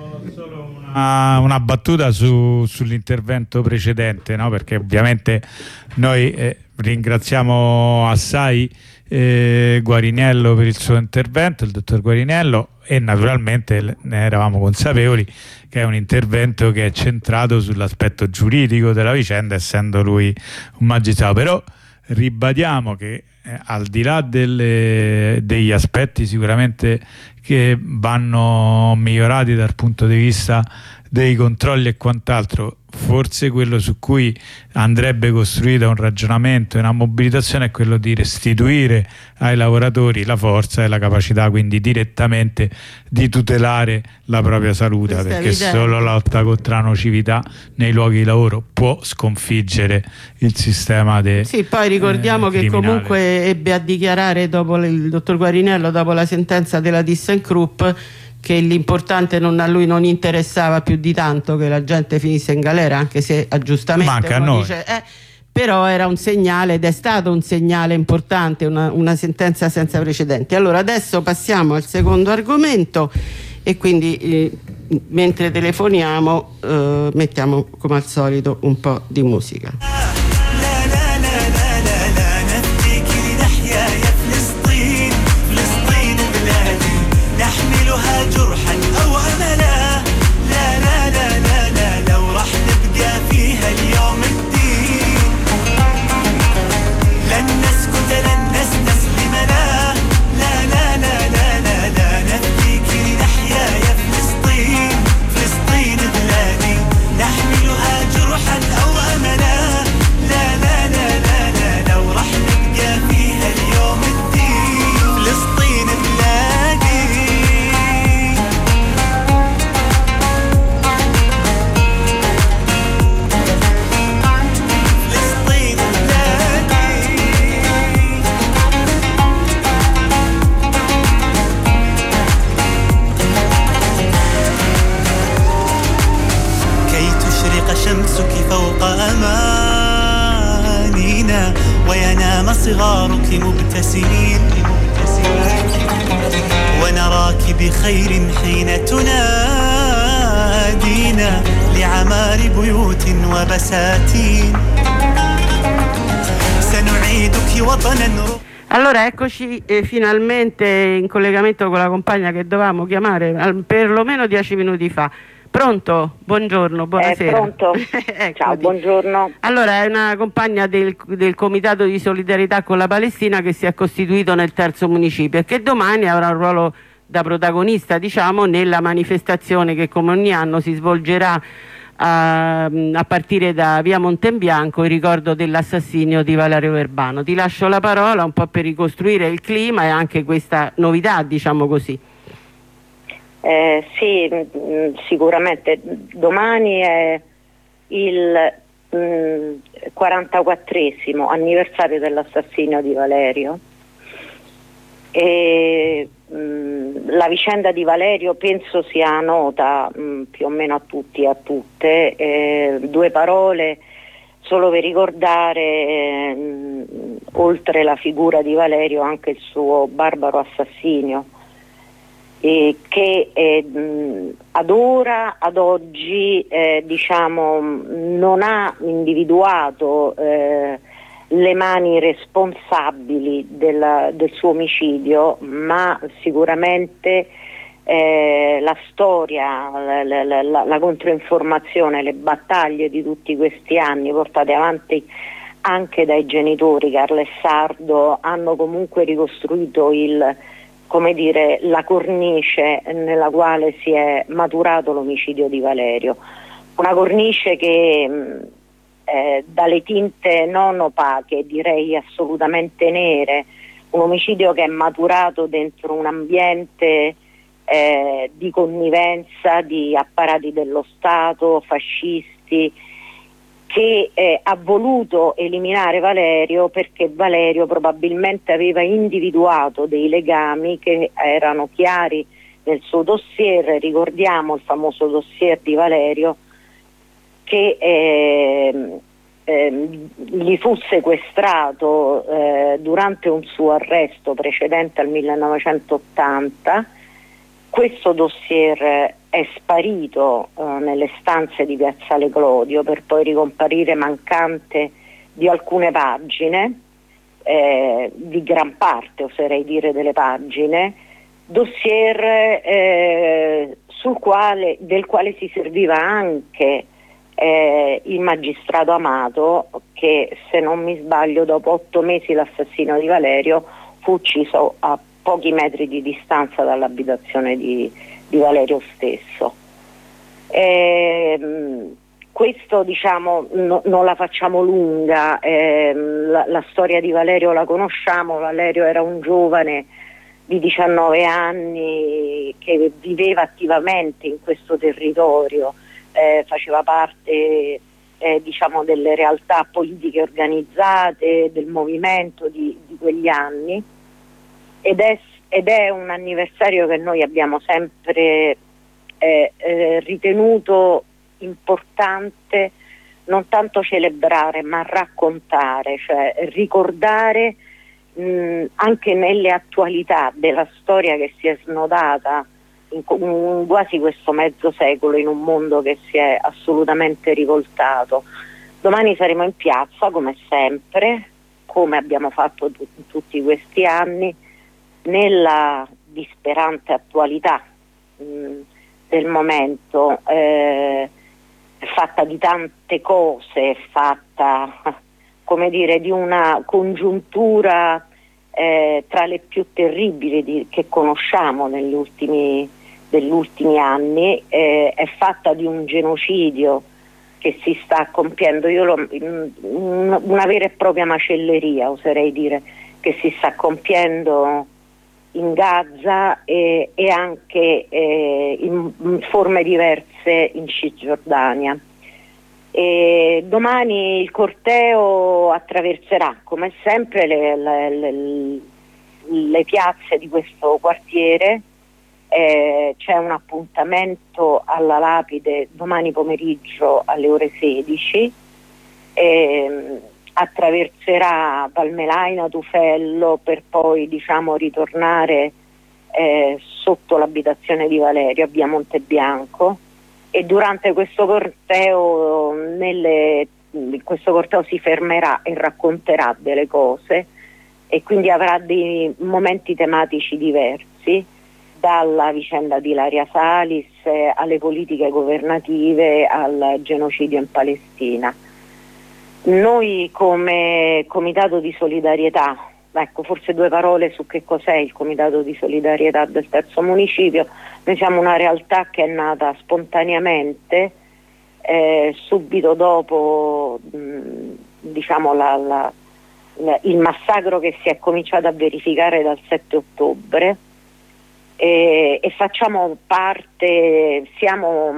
Una, una battuta su, sull'intervento precedente, no? Perché ovviamente noi eh, ringraziamo assai eh, Guariniello per il suo intervento, il dottor Guariniello, e naturalmente ne eravamo consapevoli che è un intervento che è centrato sull'aspetto giuridico della vicenda, essendo lui un magistrato. Però ribadiamo che eh, al di là delle, degli aspetti sicuramente che vanno migliorati dal punto di vista dei controlli e quant'altro, forse quello su cui andrebbe costruito un ragionamento e una mobilitazione è quello di restituire ai lavoratori la forza e la capacità quindi direttamente di tutelare la propria salute. Questo perché solo la lotta contro la nocività nei luoghi di lavoro può sconfiggere il sistema de, sì, poi ricordiamo eh, che criminale. Comunque ebbe a dichiarare dopo il dottor Guariniello, dopo la sentenza della ThyssenKrupp, che l'importante non, a lui non interessava più di tanto che la gente finisse in galera, anche se giustamente manca a noi. Dice, eh, però era un segnale ed è stato un segnale importante, una, una sentenza senza precedenti. Allora adesso passiamo al secondo argomento e quindi eh, mentre telefoniamo eh, mettiamo come al solito un po' di musica. صغارك مبتسمين ونراك بخير حين تنادينا لعمار بيوت وبساتين سنعيدك وطنا. Allora eccoci eh, finalmente in collegamento con la compagna che dovevamo chiamare al, perlomeno dieci minuti fa. Pronto? Buongiorno, buonasera. Eh, pronto? Ciao, buongiorno. Allora, è una compagna del, del Comitato di Solidarietà con la Palestina che si è costituito nel terzo municipio e che domani avrà un ruolo da protagonista, diciamo, nella manifestazione che come ogni anno si svolgerà a, a partire da via Montembianco in ricordo dell'assassinio di Valerio Verbano. Ti lascio la parola un po' per ricostruire il clima e anche questa novità, diciamo così. Eh, sì, mh, sicuramente domani è il mh, quarantaquattresimo anniversario dell'assassinio di Valerio e mh, la vicenda di Valerio penso sia nota mh, più o meno a tutti e a tutte. Eh, due parole solo per ricordare eh, mh, oltre la figura di Valerio anche il suo barbaro assassinio. E che eh, mh, ad ora, ad oggi, eh, diciamo, non ha individuato eh, le mani responsabili della, del suo omicidio, ma sicuramente eh, la storia, la, la, la, la controinformazione, le battaglie di tutti questi anni portate avanti anche dai genitori Carla e Sardo hanno comunque ricostruito il come dire, la cornice nella quale si è maturato l'omicidio di Valerio. Una cornice che eh, dalle tinte non opache, direi assolutamente nere, un omicidio che è maturato dentro un ambiente eh, di connivenza di apparati dello Stato, fascisti, che eh, ha voluto eliminare Valerio perché Valerio probabilmente aveva individuato dei legami che erano chiari nel suo dossier. Ricordiamo il famoso dossier di Valerio che eh, eh, gli fu sequestrato eh, durante un suo arresto precedente al millenovecentottanta. Questo dossier è sparito eh, nelle stanze di Piazzale Clodio per poi ricomparire mancante di alcune pagine, eh, di gran parte oserei dire delle pagine, dossier eh, sul quale, del quale si serviva anche eh, il magistrato Amato che, se non mi sbaglio, dopo otto mesi l'assassinio di Valerio fu ucciso a pochi metri di distanza dall'abitazione di, di Valerio stesso. Eh, questo diciamo no, non la facciamo lunga, eh, la, la storia di Valerio la conosciamo. Valerio era un giovane di diciannove anni che viveva attivamente in questo territorio, eh, faceva parte eh, diciamo delle realtà politiche organizzate, del movimento di, di quegli anni. Ed è, ed è un anniversario che noi abbiamo sempre eh, eh, ritenuto importante non tanto celebrare ma raccontare, cioè ricordare mh, anche nelle attualità della storia che si è snodata in, in quasi questo mezzo secolo in un mondo che si è assolutamente rivoltato. Domani saremo in piazza come sempre, come abbiamo fatto t- tutti questi anni, nella disperante attualità mh, del momento, eh, fatta di tante cose, fatta, come dire, di una congiuntura eh, tra le più terribili di, che conosciamo negli ultimi, degli ultimi anni, eh, è fatta di un genocidio che si sta compiendo, io lo, una vera e propria macelleria, oserei dire, che si sta compiendo in Gaza e, e anche eh, in, in forme diverse in Cisgiordania. E domani il corteo attraverserà come sempre le, le, le, le piazze di questo quartiere. Eh, c'è un appuntamento alla lapide domani pomeriggio alle ore sedici, eh, attraverserà Valmelaina, Tufello per poi diciamo ritornare eh, sotto l'abitazione di Valerio a via Montebianco, e durante questo corteo, nelle, questo corteo si fermerà e racconterà delle cose e quindi avrà dei momenti tematici diversi, dalla vicenda di Ilaria Salis eh, alle politiche governative al genocidio in Palestina. Noi come Comitato di Solidarietà, ecco forse due parole su che cos'è il Comitato di Solidarietà del Terzo Municipio. Noi siamo una realtà che è nata spontaneamente eh, subito dopo mh, diciamo la, la, la, il massacro che si è cominciato a verificare dal sette ottobre. E, e facciamo parte, siamo,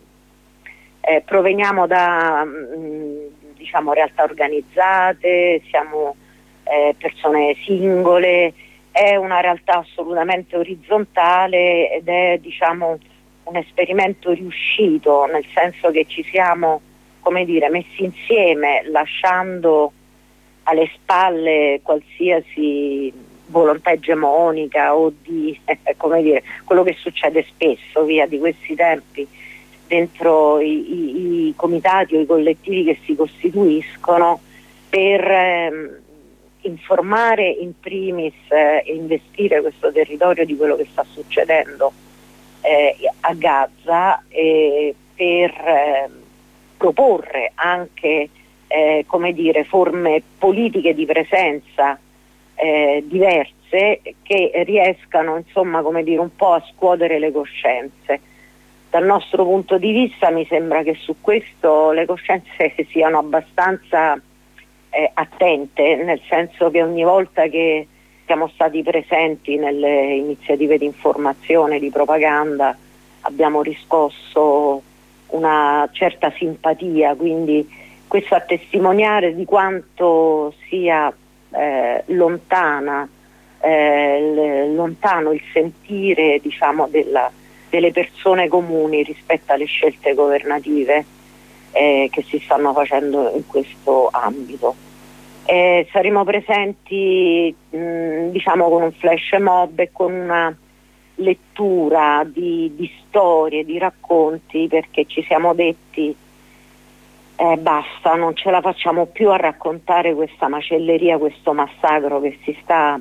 eh, proveniamo da mh, diciamo realtà organizzate, siamo eh, persone singole, è una realtà assolutamente orizzontale ed è diciamo un esperimento riuscito, nel senso che ci siamo, come dire, messi insieme lasciando alle spalle qualsiasi volontà egemonica o di eh, come dire, quello che succede spesso via di questi tempi dentro i, i, i comitati o i collettivi che si costituiscono per ehm, informare in primis eh, e investire questo territorio di quello che sta succedendo eh, a Gaza e per eh, proporre anche eh, come dire, forme politiche di presenza Eh, diverse che riescano insomma come dire un po' a scuotere le coscienze. Dal nostro punto di vista mi sembra che su questo le coscienze siano abbastanza eh, attente, nel senso che ogni volta che siamo stati presenti nelle iniziative di informazione, di propaganda, abbiamo riscosso una certa simpatia, quindi questo a testimoniare di quanto sia Eh, lontana, eh, l- lontano il sentire diciamo della, delle persone comuni rispetto alle scelte governative eh, che si stanno facendo in questo ambito. Eh, saremo presenti mh, diciamo con un flash mob e con una lettura di, di storie, di racconti, perché ci siamo detti Eh, basta, non ce la facciamo più a raccontare questa macelleria, questo massacro che si sta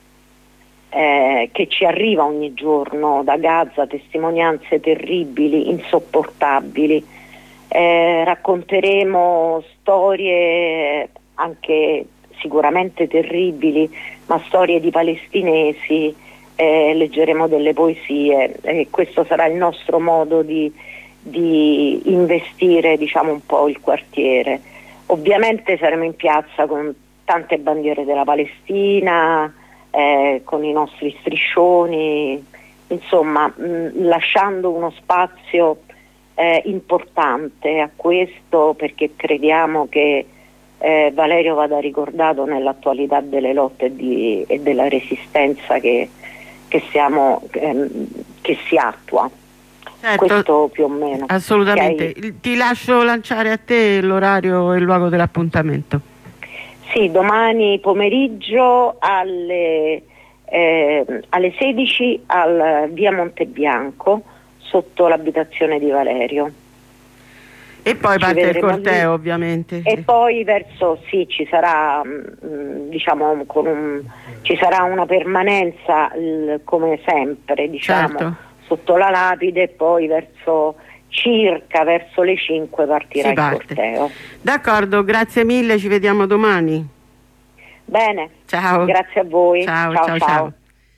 eh, che ci arriva ogni giorno da Gaza, testimonianze terribili, insopportabili. Eh, racconteremo storie anche sicuramente terribili, ma storie di palestinesi, eh, leggeremo delle poesie e questo sarà il nostro modo di di investire diciamo un po' il quartiere. Ovviamente saremo in piazza con tante bandiere della Palestina, eh, con i nostri striscioni, insomma mh, lasciando uno spazio eh, importante a questo, perché crediamo che eh, Valerio vada ricordato nell'attualità delle lotte di, e della resistenza che, che, siamo, ehm, che si attua. Certo, questo più o meno. Assolutamente. Okay. Ti lascio lanciare a te l'orario e il luogo dell'appuntamento. Sì, domani pomeriggio alle, eh, alle sedici al via Montebianco, sotto l'abitazione di Valerio. E poi Ci parte il corteo, lì. Ovviamente. E poi verso, sì, ci sarà, mh, diciamo, con un, ci sarà una permanenza, l, come sempre, diciamo, certo, sotto la lapide, e poi verso circa verso le cinque partirà si il parte. corteo. D'accordo, grazie mille, ci vediamo domani. Bene, ciao. Grazie a voi. Ciao, ciao, ciao, ciao. ciao.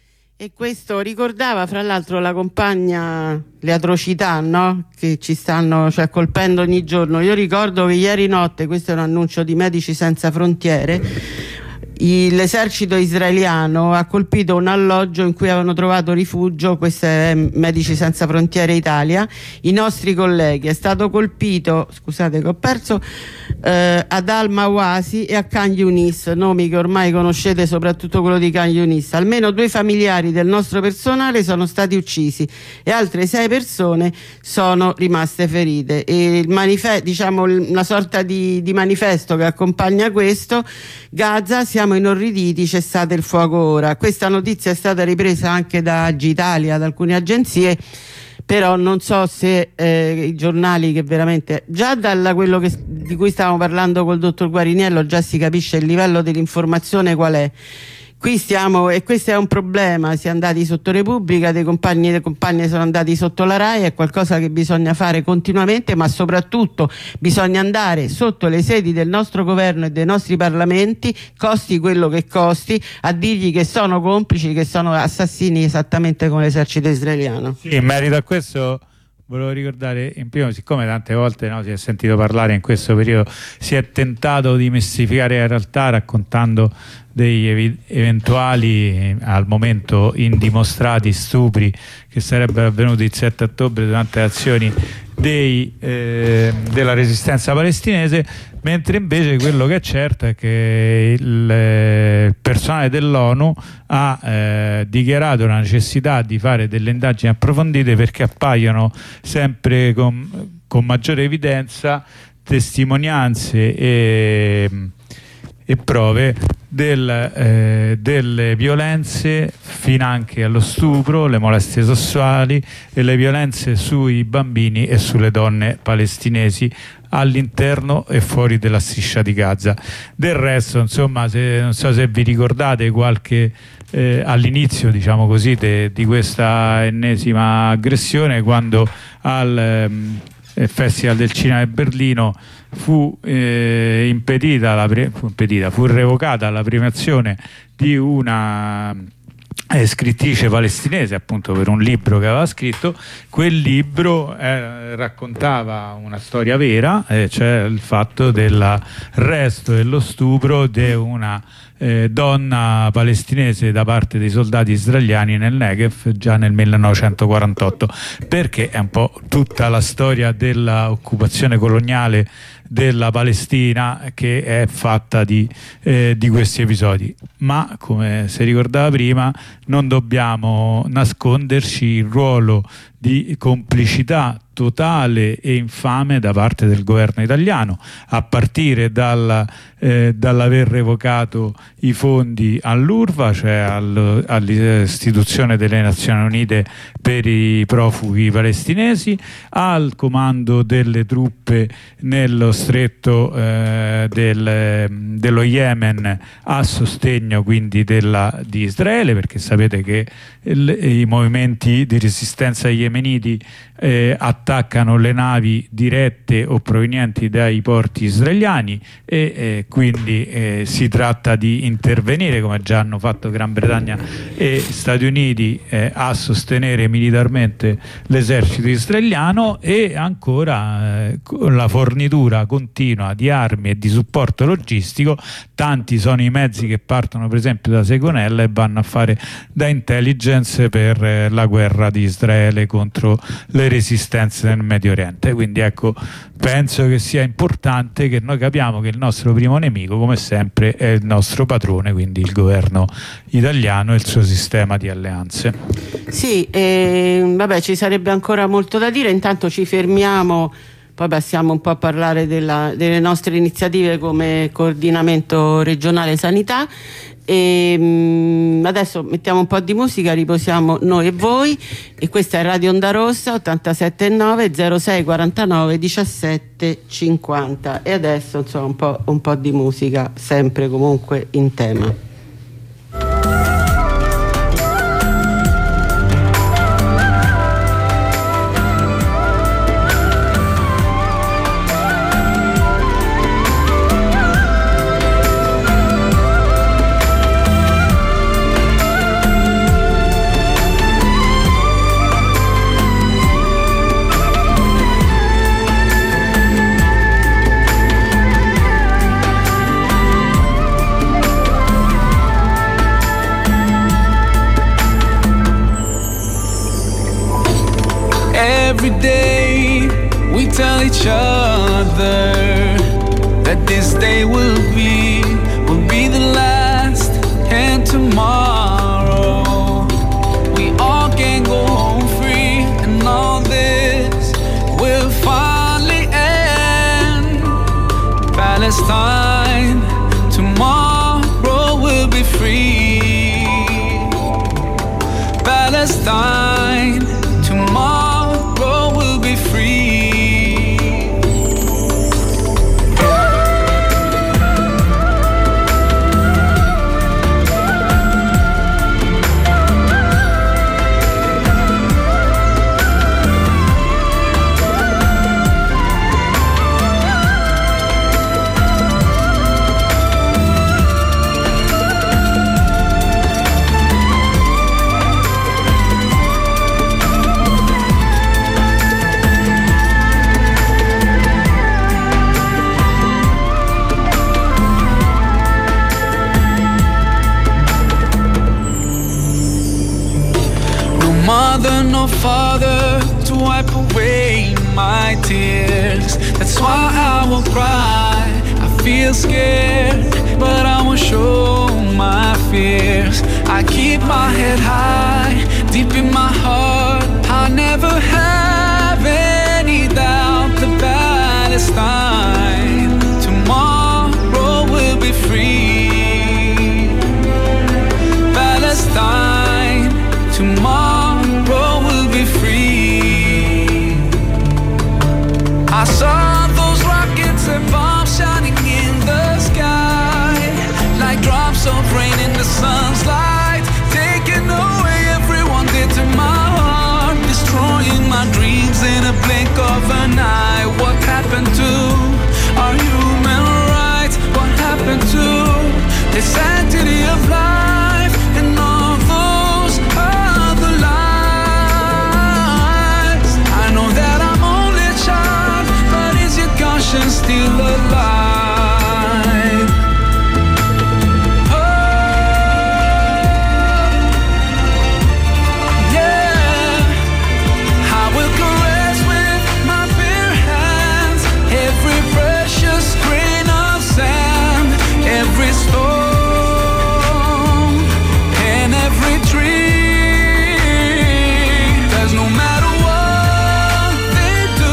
E questo ricordava fra l'altro la compagna le atrocità, no? Che ci stanno, cioè, colpendo ogni giorno. Io ricordo che ieri notte, questo è un annuncio di Medici Senza Frontiere, l'esercito israeliano ha colpito un alloggio in cui avevano trovato rifugio, questo è Medici Senza Frontiere Italia, i nostri colleghi. È stato colpito, scusate che ho perso, eh, ad Al-Mawasi e a Khan Yunis, nomi che ormai conoscete, soprattutto quello di Khan Yunis. Almeno due familiari del nostro personale sono stati uccisi e altre sei persone sono rimaste ferite. E il manifesto, diciamo, una sorta di, di manifesto che accompagna questo: Gaza, siamo inorriditi, cessate il fuoco ora. Questa notizia è stata ripresa anche da Agitalia, da alcune agenzie, però non so se eh, i giornali, che veramente già da quello che, di cui stavamo parlando col dottor Guariniello, già si capisce il livello dell'informazione qual è. Qui stiamo, e questo è un problema, si è andati sotto Repubblica, dei compagni e delle compagne sono andati sotto la RAI, è qualcosa che bisogna fare continuamente, ma soprattutto bisogna andare sotto le sedi del nostro governo e dei nostri parlamenti, costi quello che costi, a dirgli che sono complici, che sono assassini esattamente come l'esercito israeliano. Sì, in merito a questo volevo ricordare, in primo, siccome tante volte, no, si è sentito parlare in questo periodo, si è tentato di mistificare la realtà raccontando degli ev eventuali, al momento indimostrati, stupri che sarebbero avvenuti il sette ottobre durante le azioni dei, eh, della resistenza palestinese, mentre invece quello che è certo è che il eh, personale dell'ONU ha eh, dichiarato la necessità di fare delle indagini approfondite, perché appaiono sempre con, con maggiore evidenza testimonianze e, e prove del, eh, delle violenze, finanche allo stupro, le molestie sessuali e le violenze sui bambini e sulle donne palestinesi all'interno e fuori della striscia di Gaza. Del resto, insomma, se, non so se vi ricordate qualche eh, all'inizio, diciamo così, de, di questa ennesima aggressione, quando al ehm, Festival del Cinema di Berlino fu eh, impedita, la fu, impedita fu revocata la premiazione di una eh, scrittrice palestinese, appunto per un libro che aveva scritto. Quel libro eh, raccontava una storia vera, eh, cioè il fatto dell'arresto e dello stupro di una eh, donna palestinese da parte dei soldati israeliani nel Negev già nel millenovecentoquarantotto, perché è un po' tutta la storia dell'occupazione coloniale della Palestina che è fatta di, eh, di questi episodi. Ma, come si ricordava prima, non dobbiamo nasconderci il ruolo di complicità totale e infame da parte del governo italiano, a partire dal, eh, dall'aver revocato i fondi all'URVA, cioè al, all'istituzione delle Nazioni Unite per i profughi palestinesi, al comando delle truppe nello stretto eh, del, dello Yemen, a sostegno quindi della, di Israele, perché sapete che il, i movimenti di resistenza yemeniti eh, attaccano le navi dirette o provenienti dai porti israeliani, e eh, quindi eh, si tratta di intervenire, come già hanno fatto Gran Bretagna e Stati Uniti, eh, a sostenere militarmente l'esercito israeliano, e ancora eh, la fornitura continua di armi e di supporto logistico. Tanti sono i mezzi che partono per esempio da Segonella e vanno a fare da intelligence per eh, la guerra di Israele contro le resistenze nel Medio Oriente. Quindi ecco, penso che sia importante che noi capiamo che il nostro primo nemico, come sempre, è il nostro padrone, quindi il governo italiano e il suo sistema di alleanze. Sì, eh, vabbè, ci sarebbe ancora molto da dire, intanto ci fermiamo, poi passiamo un po' a parlare della, delle nostre iniziative come coordinamento regionale sanità. E mh, adesso mettiamo un po' di musica, riposiamo noi e voi, e questa è Radio Onda Rossa ottantasette virgola nove zero sei quarantanove diciassette cinquanta, e adesso insomma un po', un po' di musica sempre comunque in tema. Every day we tell each other that this day will be, will be the last, and tomorrow we all can go home free, and all this will finally end. Palestine, tomorrow will be free. Palestine, tomorrow no father to wipe away my tears. That's why I will cry. I feel scared, but I won't show my fears. I keep my head high, deep in my heart. I never have any doubt that Palestine tomorrow will be free. Palestine tomorrow free. I saw those rockets and bombs shining in the sky, like drops of rain in the sun's light, taking away everyone dear to my heart, destroying my dreams in a blink of an eye. What happened to our human rights? What happened to the sanctity of life and all those other lives? Still alive. Oh, yeah. I will caress with my bare hands every precious grain of sand, every stone and every tree. There's no matter what they do.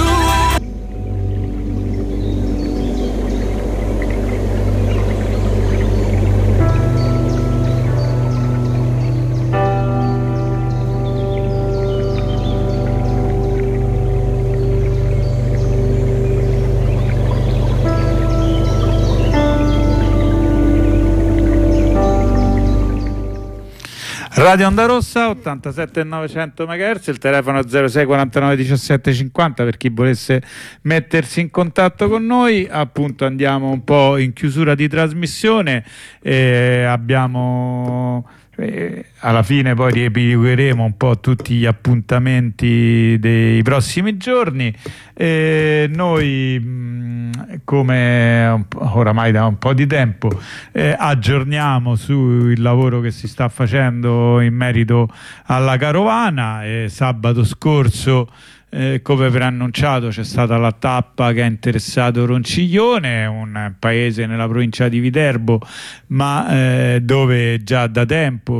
Radio Onda Rossa ottantasette novecento megahertz, il telefono zero sei quarantanove diciassette cinquanta per chi volesse mettersi in contatto con noi. Appunto andiamo un po' in chiusura di trasmissione, eh, abbiamo eh, alla fine poi riepilogeremo un po' tutti gli appuntamenti dei prossimi giorni. Eh, noi mh, come oramai da un po' di tempo eh, aggiorniamo sul lavoro che si sta facendo in merito alla carovana. Eh, sabato scorso, Eh, come preannunciato, c'è stata la tappa che ha interessato Ronciglione, un paese nella provincia di Viterbo, ma eh, dove già da tempo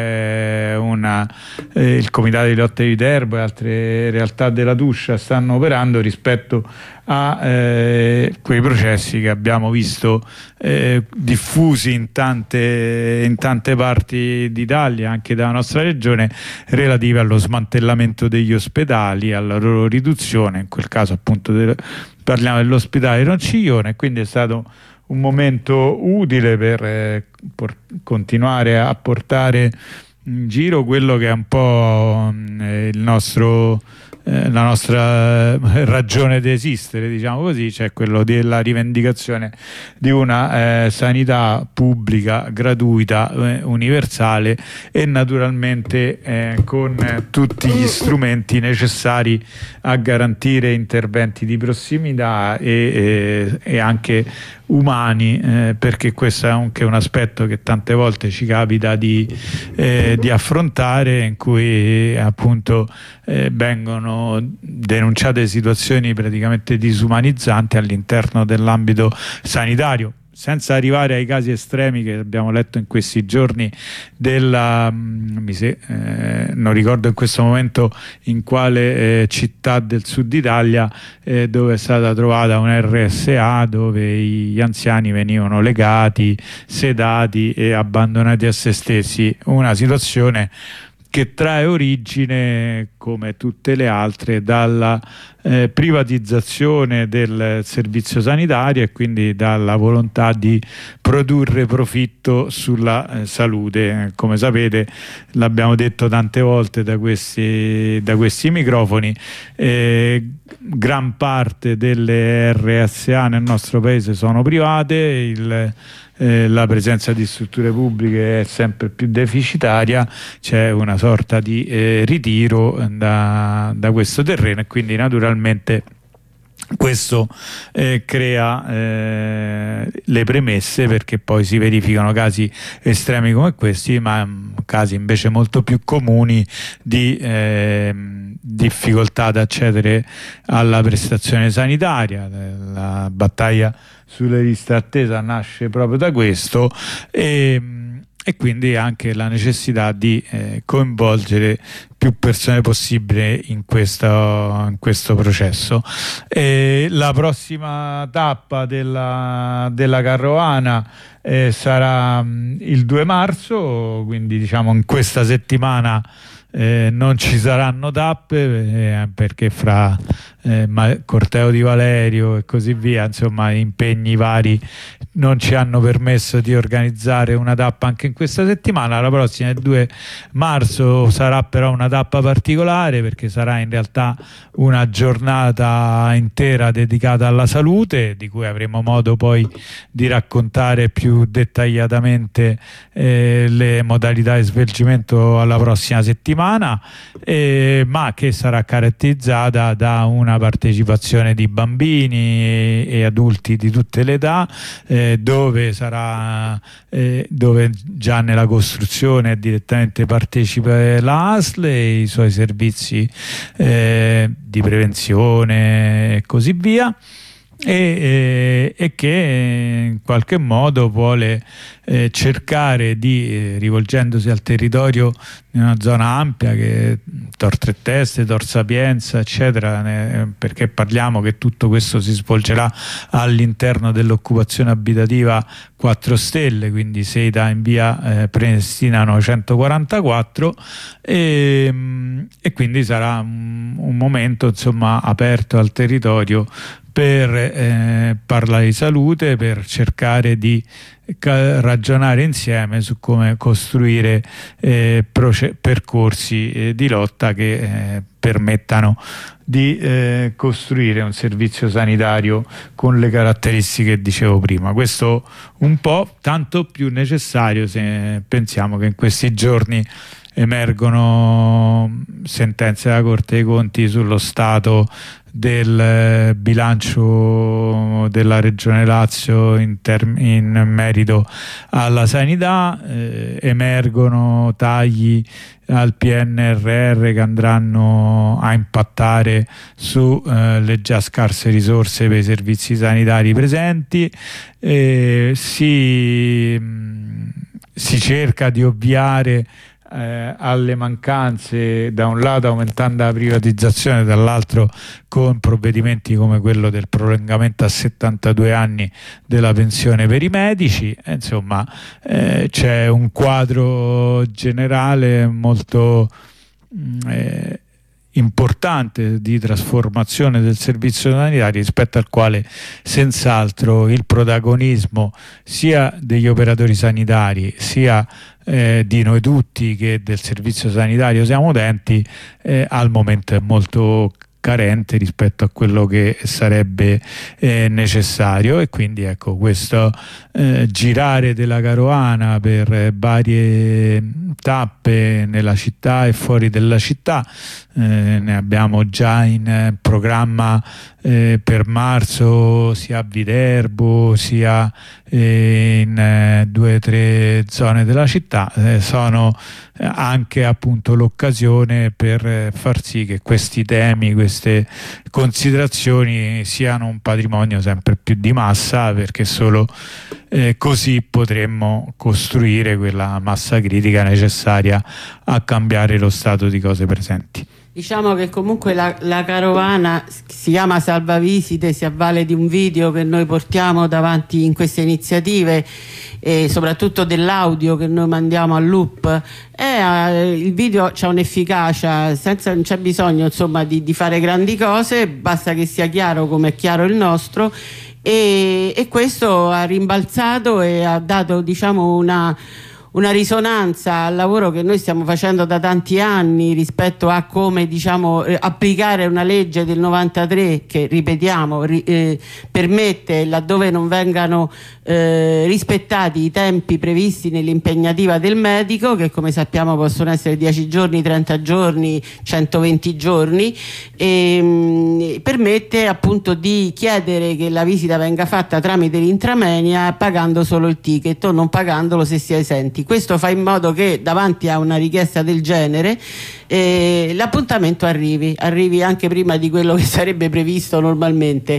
c'è una, eh, il Comitato di Lotta di Viterbo e altre realtà della Tuscia stanno operando rispetto a eh, quei processi che abbiamo visto eh, diffusi in tante, in tante parti d'Italia, anche della nostra regione, relativi allo smantellamento degli ospedali, alla loro riduzione. In quel caso appunto del, parliamo dell'ospedale Ronciglione, quindi è stato un momento utile per eh, por- continuare a portare in giro quello che è un po' eh, il nostro Eh, la nostra ragione di esistere, diciamo così, cioè quello della rivendicazione di una eh, sanità pubblica, gratuita, eh, universale e naturalmente eh, con eh, tutti gli strumenti necessari a garantire interventi di prossimità e, e, e anche umani, eh, perché questo è anche un aspetto che tante volte ci capita di, eh, di affrontare, in cui appunto eh, vengono denunciate situazioni praticamente disumanizzanti all'interno dell'ambito sanitario, senza arrivare ai casi estremi che abbiamo letto in questi giorni della mi se, eh, non ricordo in questo momento in quale eh, città del sud Italia, eh, dove è stata trovata un R S A dove gli anziani venivano legati, sedati e abbandonati a se stessi, una situazione che trae origine, come tutte le altre, dalla eh, privatizzazione del servizio sanitario e quindi dalla volontà di produrre profitto sulla eh, salute. Come sapete, l'abbiamo detto tante volte da questi, da questi microfoni, eh, gran parte delle R S A nel nostro paese sono private, il Eh, la presenza di strutture pubbliche è sempre più deficitaria, c'è una sorta di eh, ritiro da, da questo terreno e quindi naturalmente questo eh, crea eh, le premesse perché poi si verificano casi estremi come questi, ma casi invece molto più comuni di eh, difficoltà ad accedere alla prestazione sanitaria. La battaglia sulle liste d'attesa nasce proprio da questo e, e quindi anche la necessità di eh, coinvolgere più persone possibile in questo, in questo processo. E la prossima tappa della, della carovana eh, sarà mh, il due marzo, quindi diciamo in questa settimana Eh, non ci saranno tappe eh, perché fra eh, corteo di Valerio e così via, insomma, impegni vari non ci hanno permesso di organizzare una tappa anche in questa settimana. La prossima, il due marzo, sarà però una tappa particolare perché sarà in realtà una giornata intera dedicata alla salute, di cui avremo modo poi di raccontare più dettagliatamente eh, le modalità di svolgimento alla prossima settimana. Eh, ma che sarà caratterizzata da una partecipazione di bambini e, e adulti di tutte le età, eh, dove sarà eh, dove già nella costruzione direttamente partecipa la A S L e i suoi servizi eh, di prevenzione e così via. E, e, e che in qualche modo vuole eh, cercare di, eh, rivolgendosi al territorio in una zona ampia che Tor Tre Teste, Tor Sapienza eccetera, ne, perché parliamo che tutto questo si svolgerà all'interno dell'occupazione abitativa quattro stelle, quindi sede in via eh, Prenestina novecentoquarantaquattro, e, e quindi sarà un, un momento insomma aperto al territorio per eh, parlare di salute, per cercare di ragionare insieme su come costruire eh, percorsi eh, di lotta che eh, permettano di eh, costruire un servizio sanitario con le caratteristiche che dicevo prima. Questo un po' tanto più necessario se pensiamo che in questi giorni emergono sentenze della Corte dei Conti sullo stato del bilancio della Regione Lazio in, in merito alla sanità, eh, emergono tagli al P N R R che andranno a impattare sulle eh, già scarse risorse per i servizi sanitari presenti, eh, si, mh, si cerca di ovviare Eh, alle mancanze, da un lato aumentando la privatizzazione, dall'altro con provvedimenti come quello del prolungamento a settantadue anni della pensione per i medici. Eh, insomma eh, c'è un quadro generale molto mh, eh, importante di trasformazione del servizio sanitario, rispetto al quale senz'altro il protagonismo sia degli operatori sanitari sia Eh, di noi tutti che del servizio sanitario siamo utenti, eh, al momento è molto carente rispetto a quello che sarebbe eh, necessario, e quindi ecco, questo eh, girare della carovana per eh, varie tappe nella città e fuori della città, eh, ne abbiamo già in eh, programma eh, per marzo sia a Viterbo sia eh, in eh, due o tre zone della città, eh, sono eh, anche appunto l'occasione per eh, far sì che questi temi, queste considerazioni siano un patrimonio sempre più di massa, perché solo eh, così potremmo costruire quella massa critica necessaria a cambiare lo stato di cose presenti. Diciamo che comunque la, la carovana si chiama Salvavisite, si avvale di un video che noi portiamo davanti in queste iniziative e soprattutto dell'audio che noi mandiamo al loop. E, eh, il video c'ha un'efficacia, senza, non c'è bisogno insomma di, di fare grandi cose, basta che sia chiaro come è chiaro il nostro, e, e questo ha rimbalzato e ha dato diciamo una una risonanza al lavoro che noi stiamo facendo da tanti anni rispetto a come diciamo eh, applicare una legge del novantatré che, ripetiamo, ri, eh, permette, laddove non vengano eh, rispettati i tempi previsti nell'impegnativa del medico, che come sappiamo possono essere dieci giorni, trenta giorni, centoventi giorni, e, mh, permette appunto di chiedere che la visita venga fatta tramite l'intramenia pagando solo il ticket o non pagandolo se si è esenti. Questo fa in modo che davanti a una richiesta del genere eh, l'appuntamento arrivi, arrivi anche prima di quello che sarebbe previsto normalmente,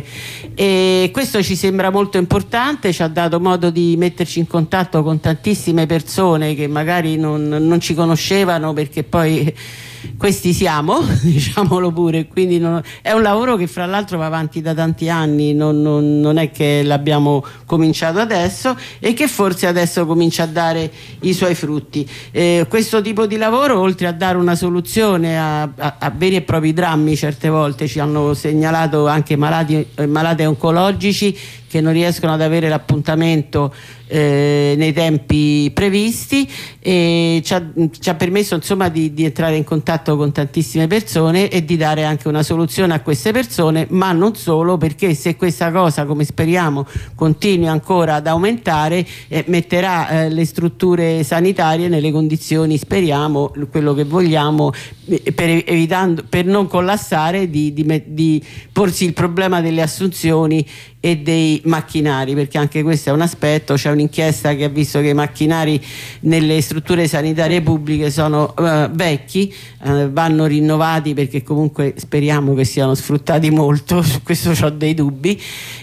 e questo ci sembra molto importante, ci ha dato modo di metterci in contatto con tantissime persone che magari non, non ci conoscevano, perché poi questi siamo, diciamolo pure, quindi non, è un lavoro che fra l'altro va avanti da tanti anni, non, non, non è che l'abbiamo cominciato adesso e che forse adesso comincia a dare i suoi frutti. Eh, questo tipo di lavoro, oltre a dare una soluzione a, a, a veri e propri drammi, certe volte ci hanno segnalato anche malati, eh, malati oncologici che non riescono ad avere l'appuntamento eh, nei tempi previsti, e ci ha, ci ha permesso insomma di, di entrare in contatto con tantissime persone e di dare anche una soluzione a queste persone, ma non solo, perché se questa cosa, come speriamo, continui ancora ad aumentare, eh, metterà eh, le strutture sanitarie nelle condizioni, speriamo, quello che vogliamo, eh, per, evitando, per non collassare, di, di, di porsi il problema delle assunzioni e dei macchinari, perché anche questo è un aspetto. C'è un'inchiesta che ha visto che i macchinari nelle strutture sanitarie pubbliche sono uh, vecchi, uh, vanno rinnovati, perché comunque speriamo che siano sfruttati molto, su questo ho dei dubbi,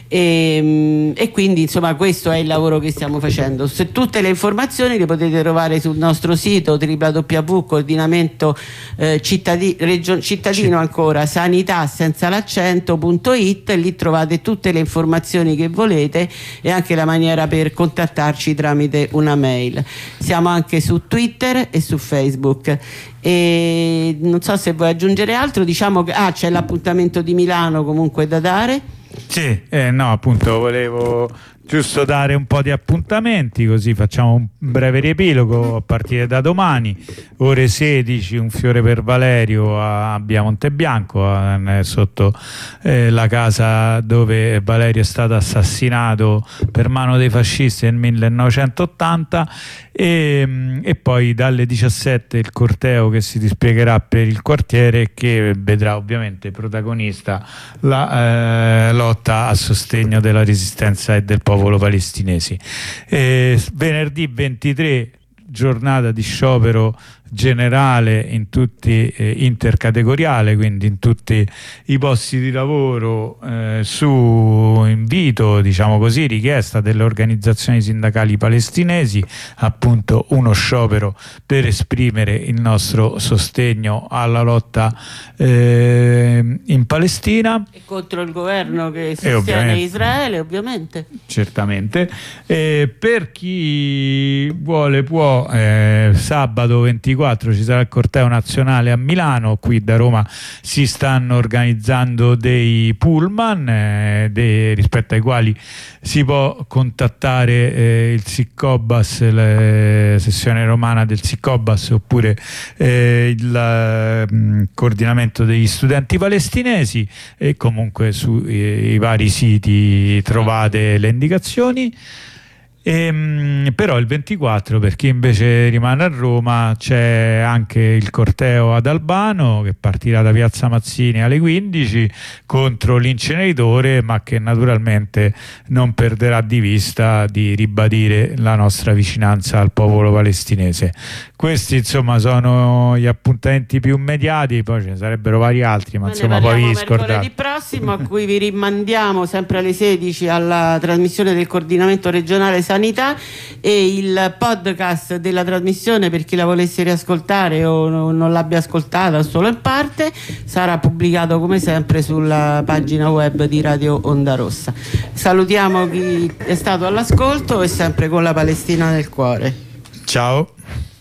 e, e quindi insomma questo è il lavoro che stiamo facendo. Se tutte le informazioni le potete trovare sul nostro sito w w w punto coordinamento eh, cittadino, region, cittadino ancora sanità senza l'accento punto it, e lì trovate tutte le informazioni che volete e anche la maniera per contattarci tramite una mail. Siamo anche su Twitter e su Facebook, e non so se vuoi aggiungere altro. Diciamo che ah, c'è l'appuntamento di Milano comunque da dare. Sì, eh, no, appunto volevo giusto dare un po' di appuntamenti, così facciamo un breve riepilogo. A partire da domani ore sedici un fiore per Valerio a via Montebianco, a, sotto eh, la casa dove Valerio è stato assassinato per mano dei fascisti nel millenovecentottanta, e, e poi dalle diciassette il corteo che si dispiegherà per il quartiere, che vedrà ovviamente protagonista la eh, lotta a sostegno della resistenza e del popolo palestinesi. E venerdì ventitré giornata di sciopero generale in tutti eh, intercategoriale, quindi in tutti i posti di lavoro, eh, su invito, diciamo così, richiesta delle organizzazioni sindacali palestinesi, appunto uno sciopero per esprimere il nostro sostegno alla lotta eh, in Palestina e contro il governo che sostiene Israele, ovviamente. Certamente. Eh, per chi vuole può, eh, sabato ventiquattro ci sarà il corteo nazionale a Milano. Qui da Roma si stanno organizzando dei pullman eh, dei, rispetto ai quali si può contattare eh, il Sicobas, la sessione romana del Sicobas, oppure eh, il eh, coordinamento degli studenti palestinesi, e comunque sui vari siti trovate le indicazioni. E, però il ventiquattro, per chi invece rimane a Roma, c'è anche il corteo ad Albano che partirà da Piazza Mazzini alle quindici contro l'inceneritore, ma che naturalmente non perderà di vista di ribadire la nostra vicinanza al popolo palestinese. Questi insomma sono gli appuntamenti più immediati, poi ce ne sarebbero vari altri, ma, ma insomma poi vi scordate. Mercoledì prossimo, a cui vi rimandiamo sempre alle sedici alla trasmissione del coordinamento regionale sanità, e il podcast della trasmissione, per chi la volesse riascoltare o non l'abbia ascoltata solo in parte, sarà pubblicato come sempre sulla pagina web di Radio Onda Rossa. Salutiamo chi è stato all'ascolto e sempre con la Palestina nel cuore. Ciao.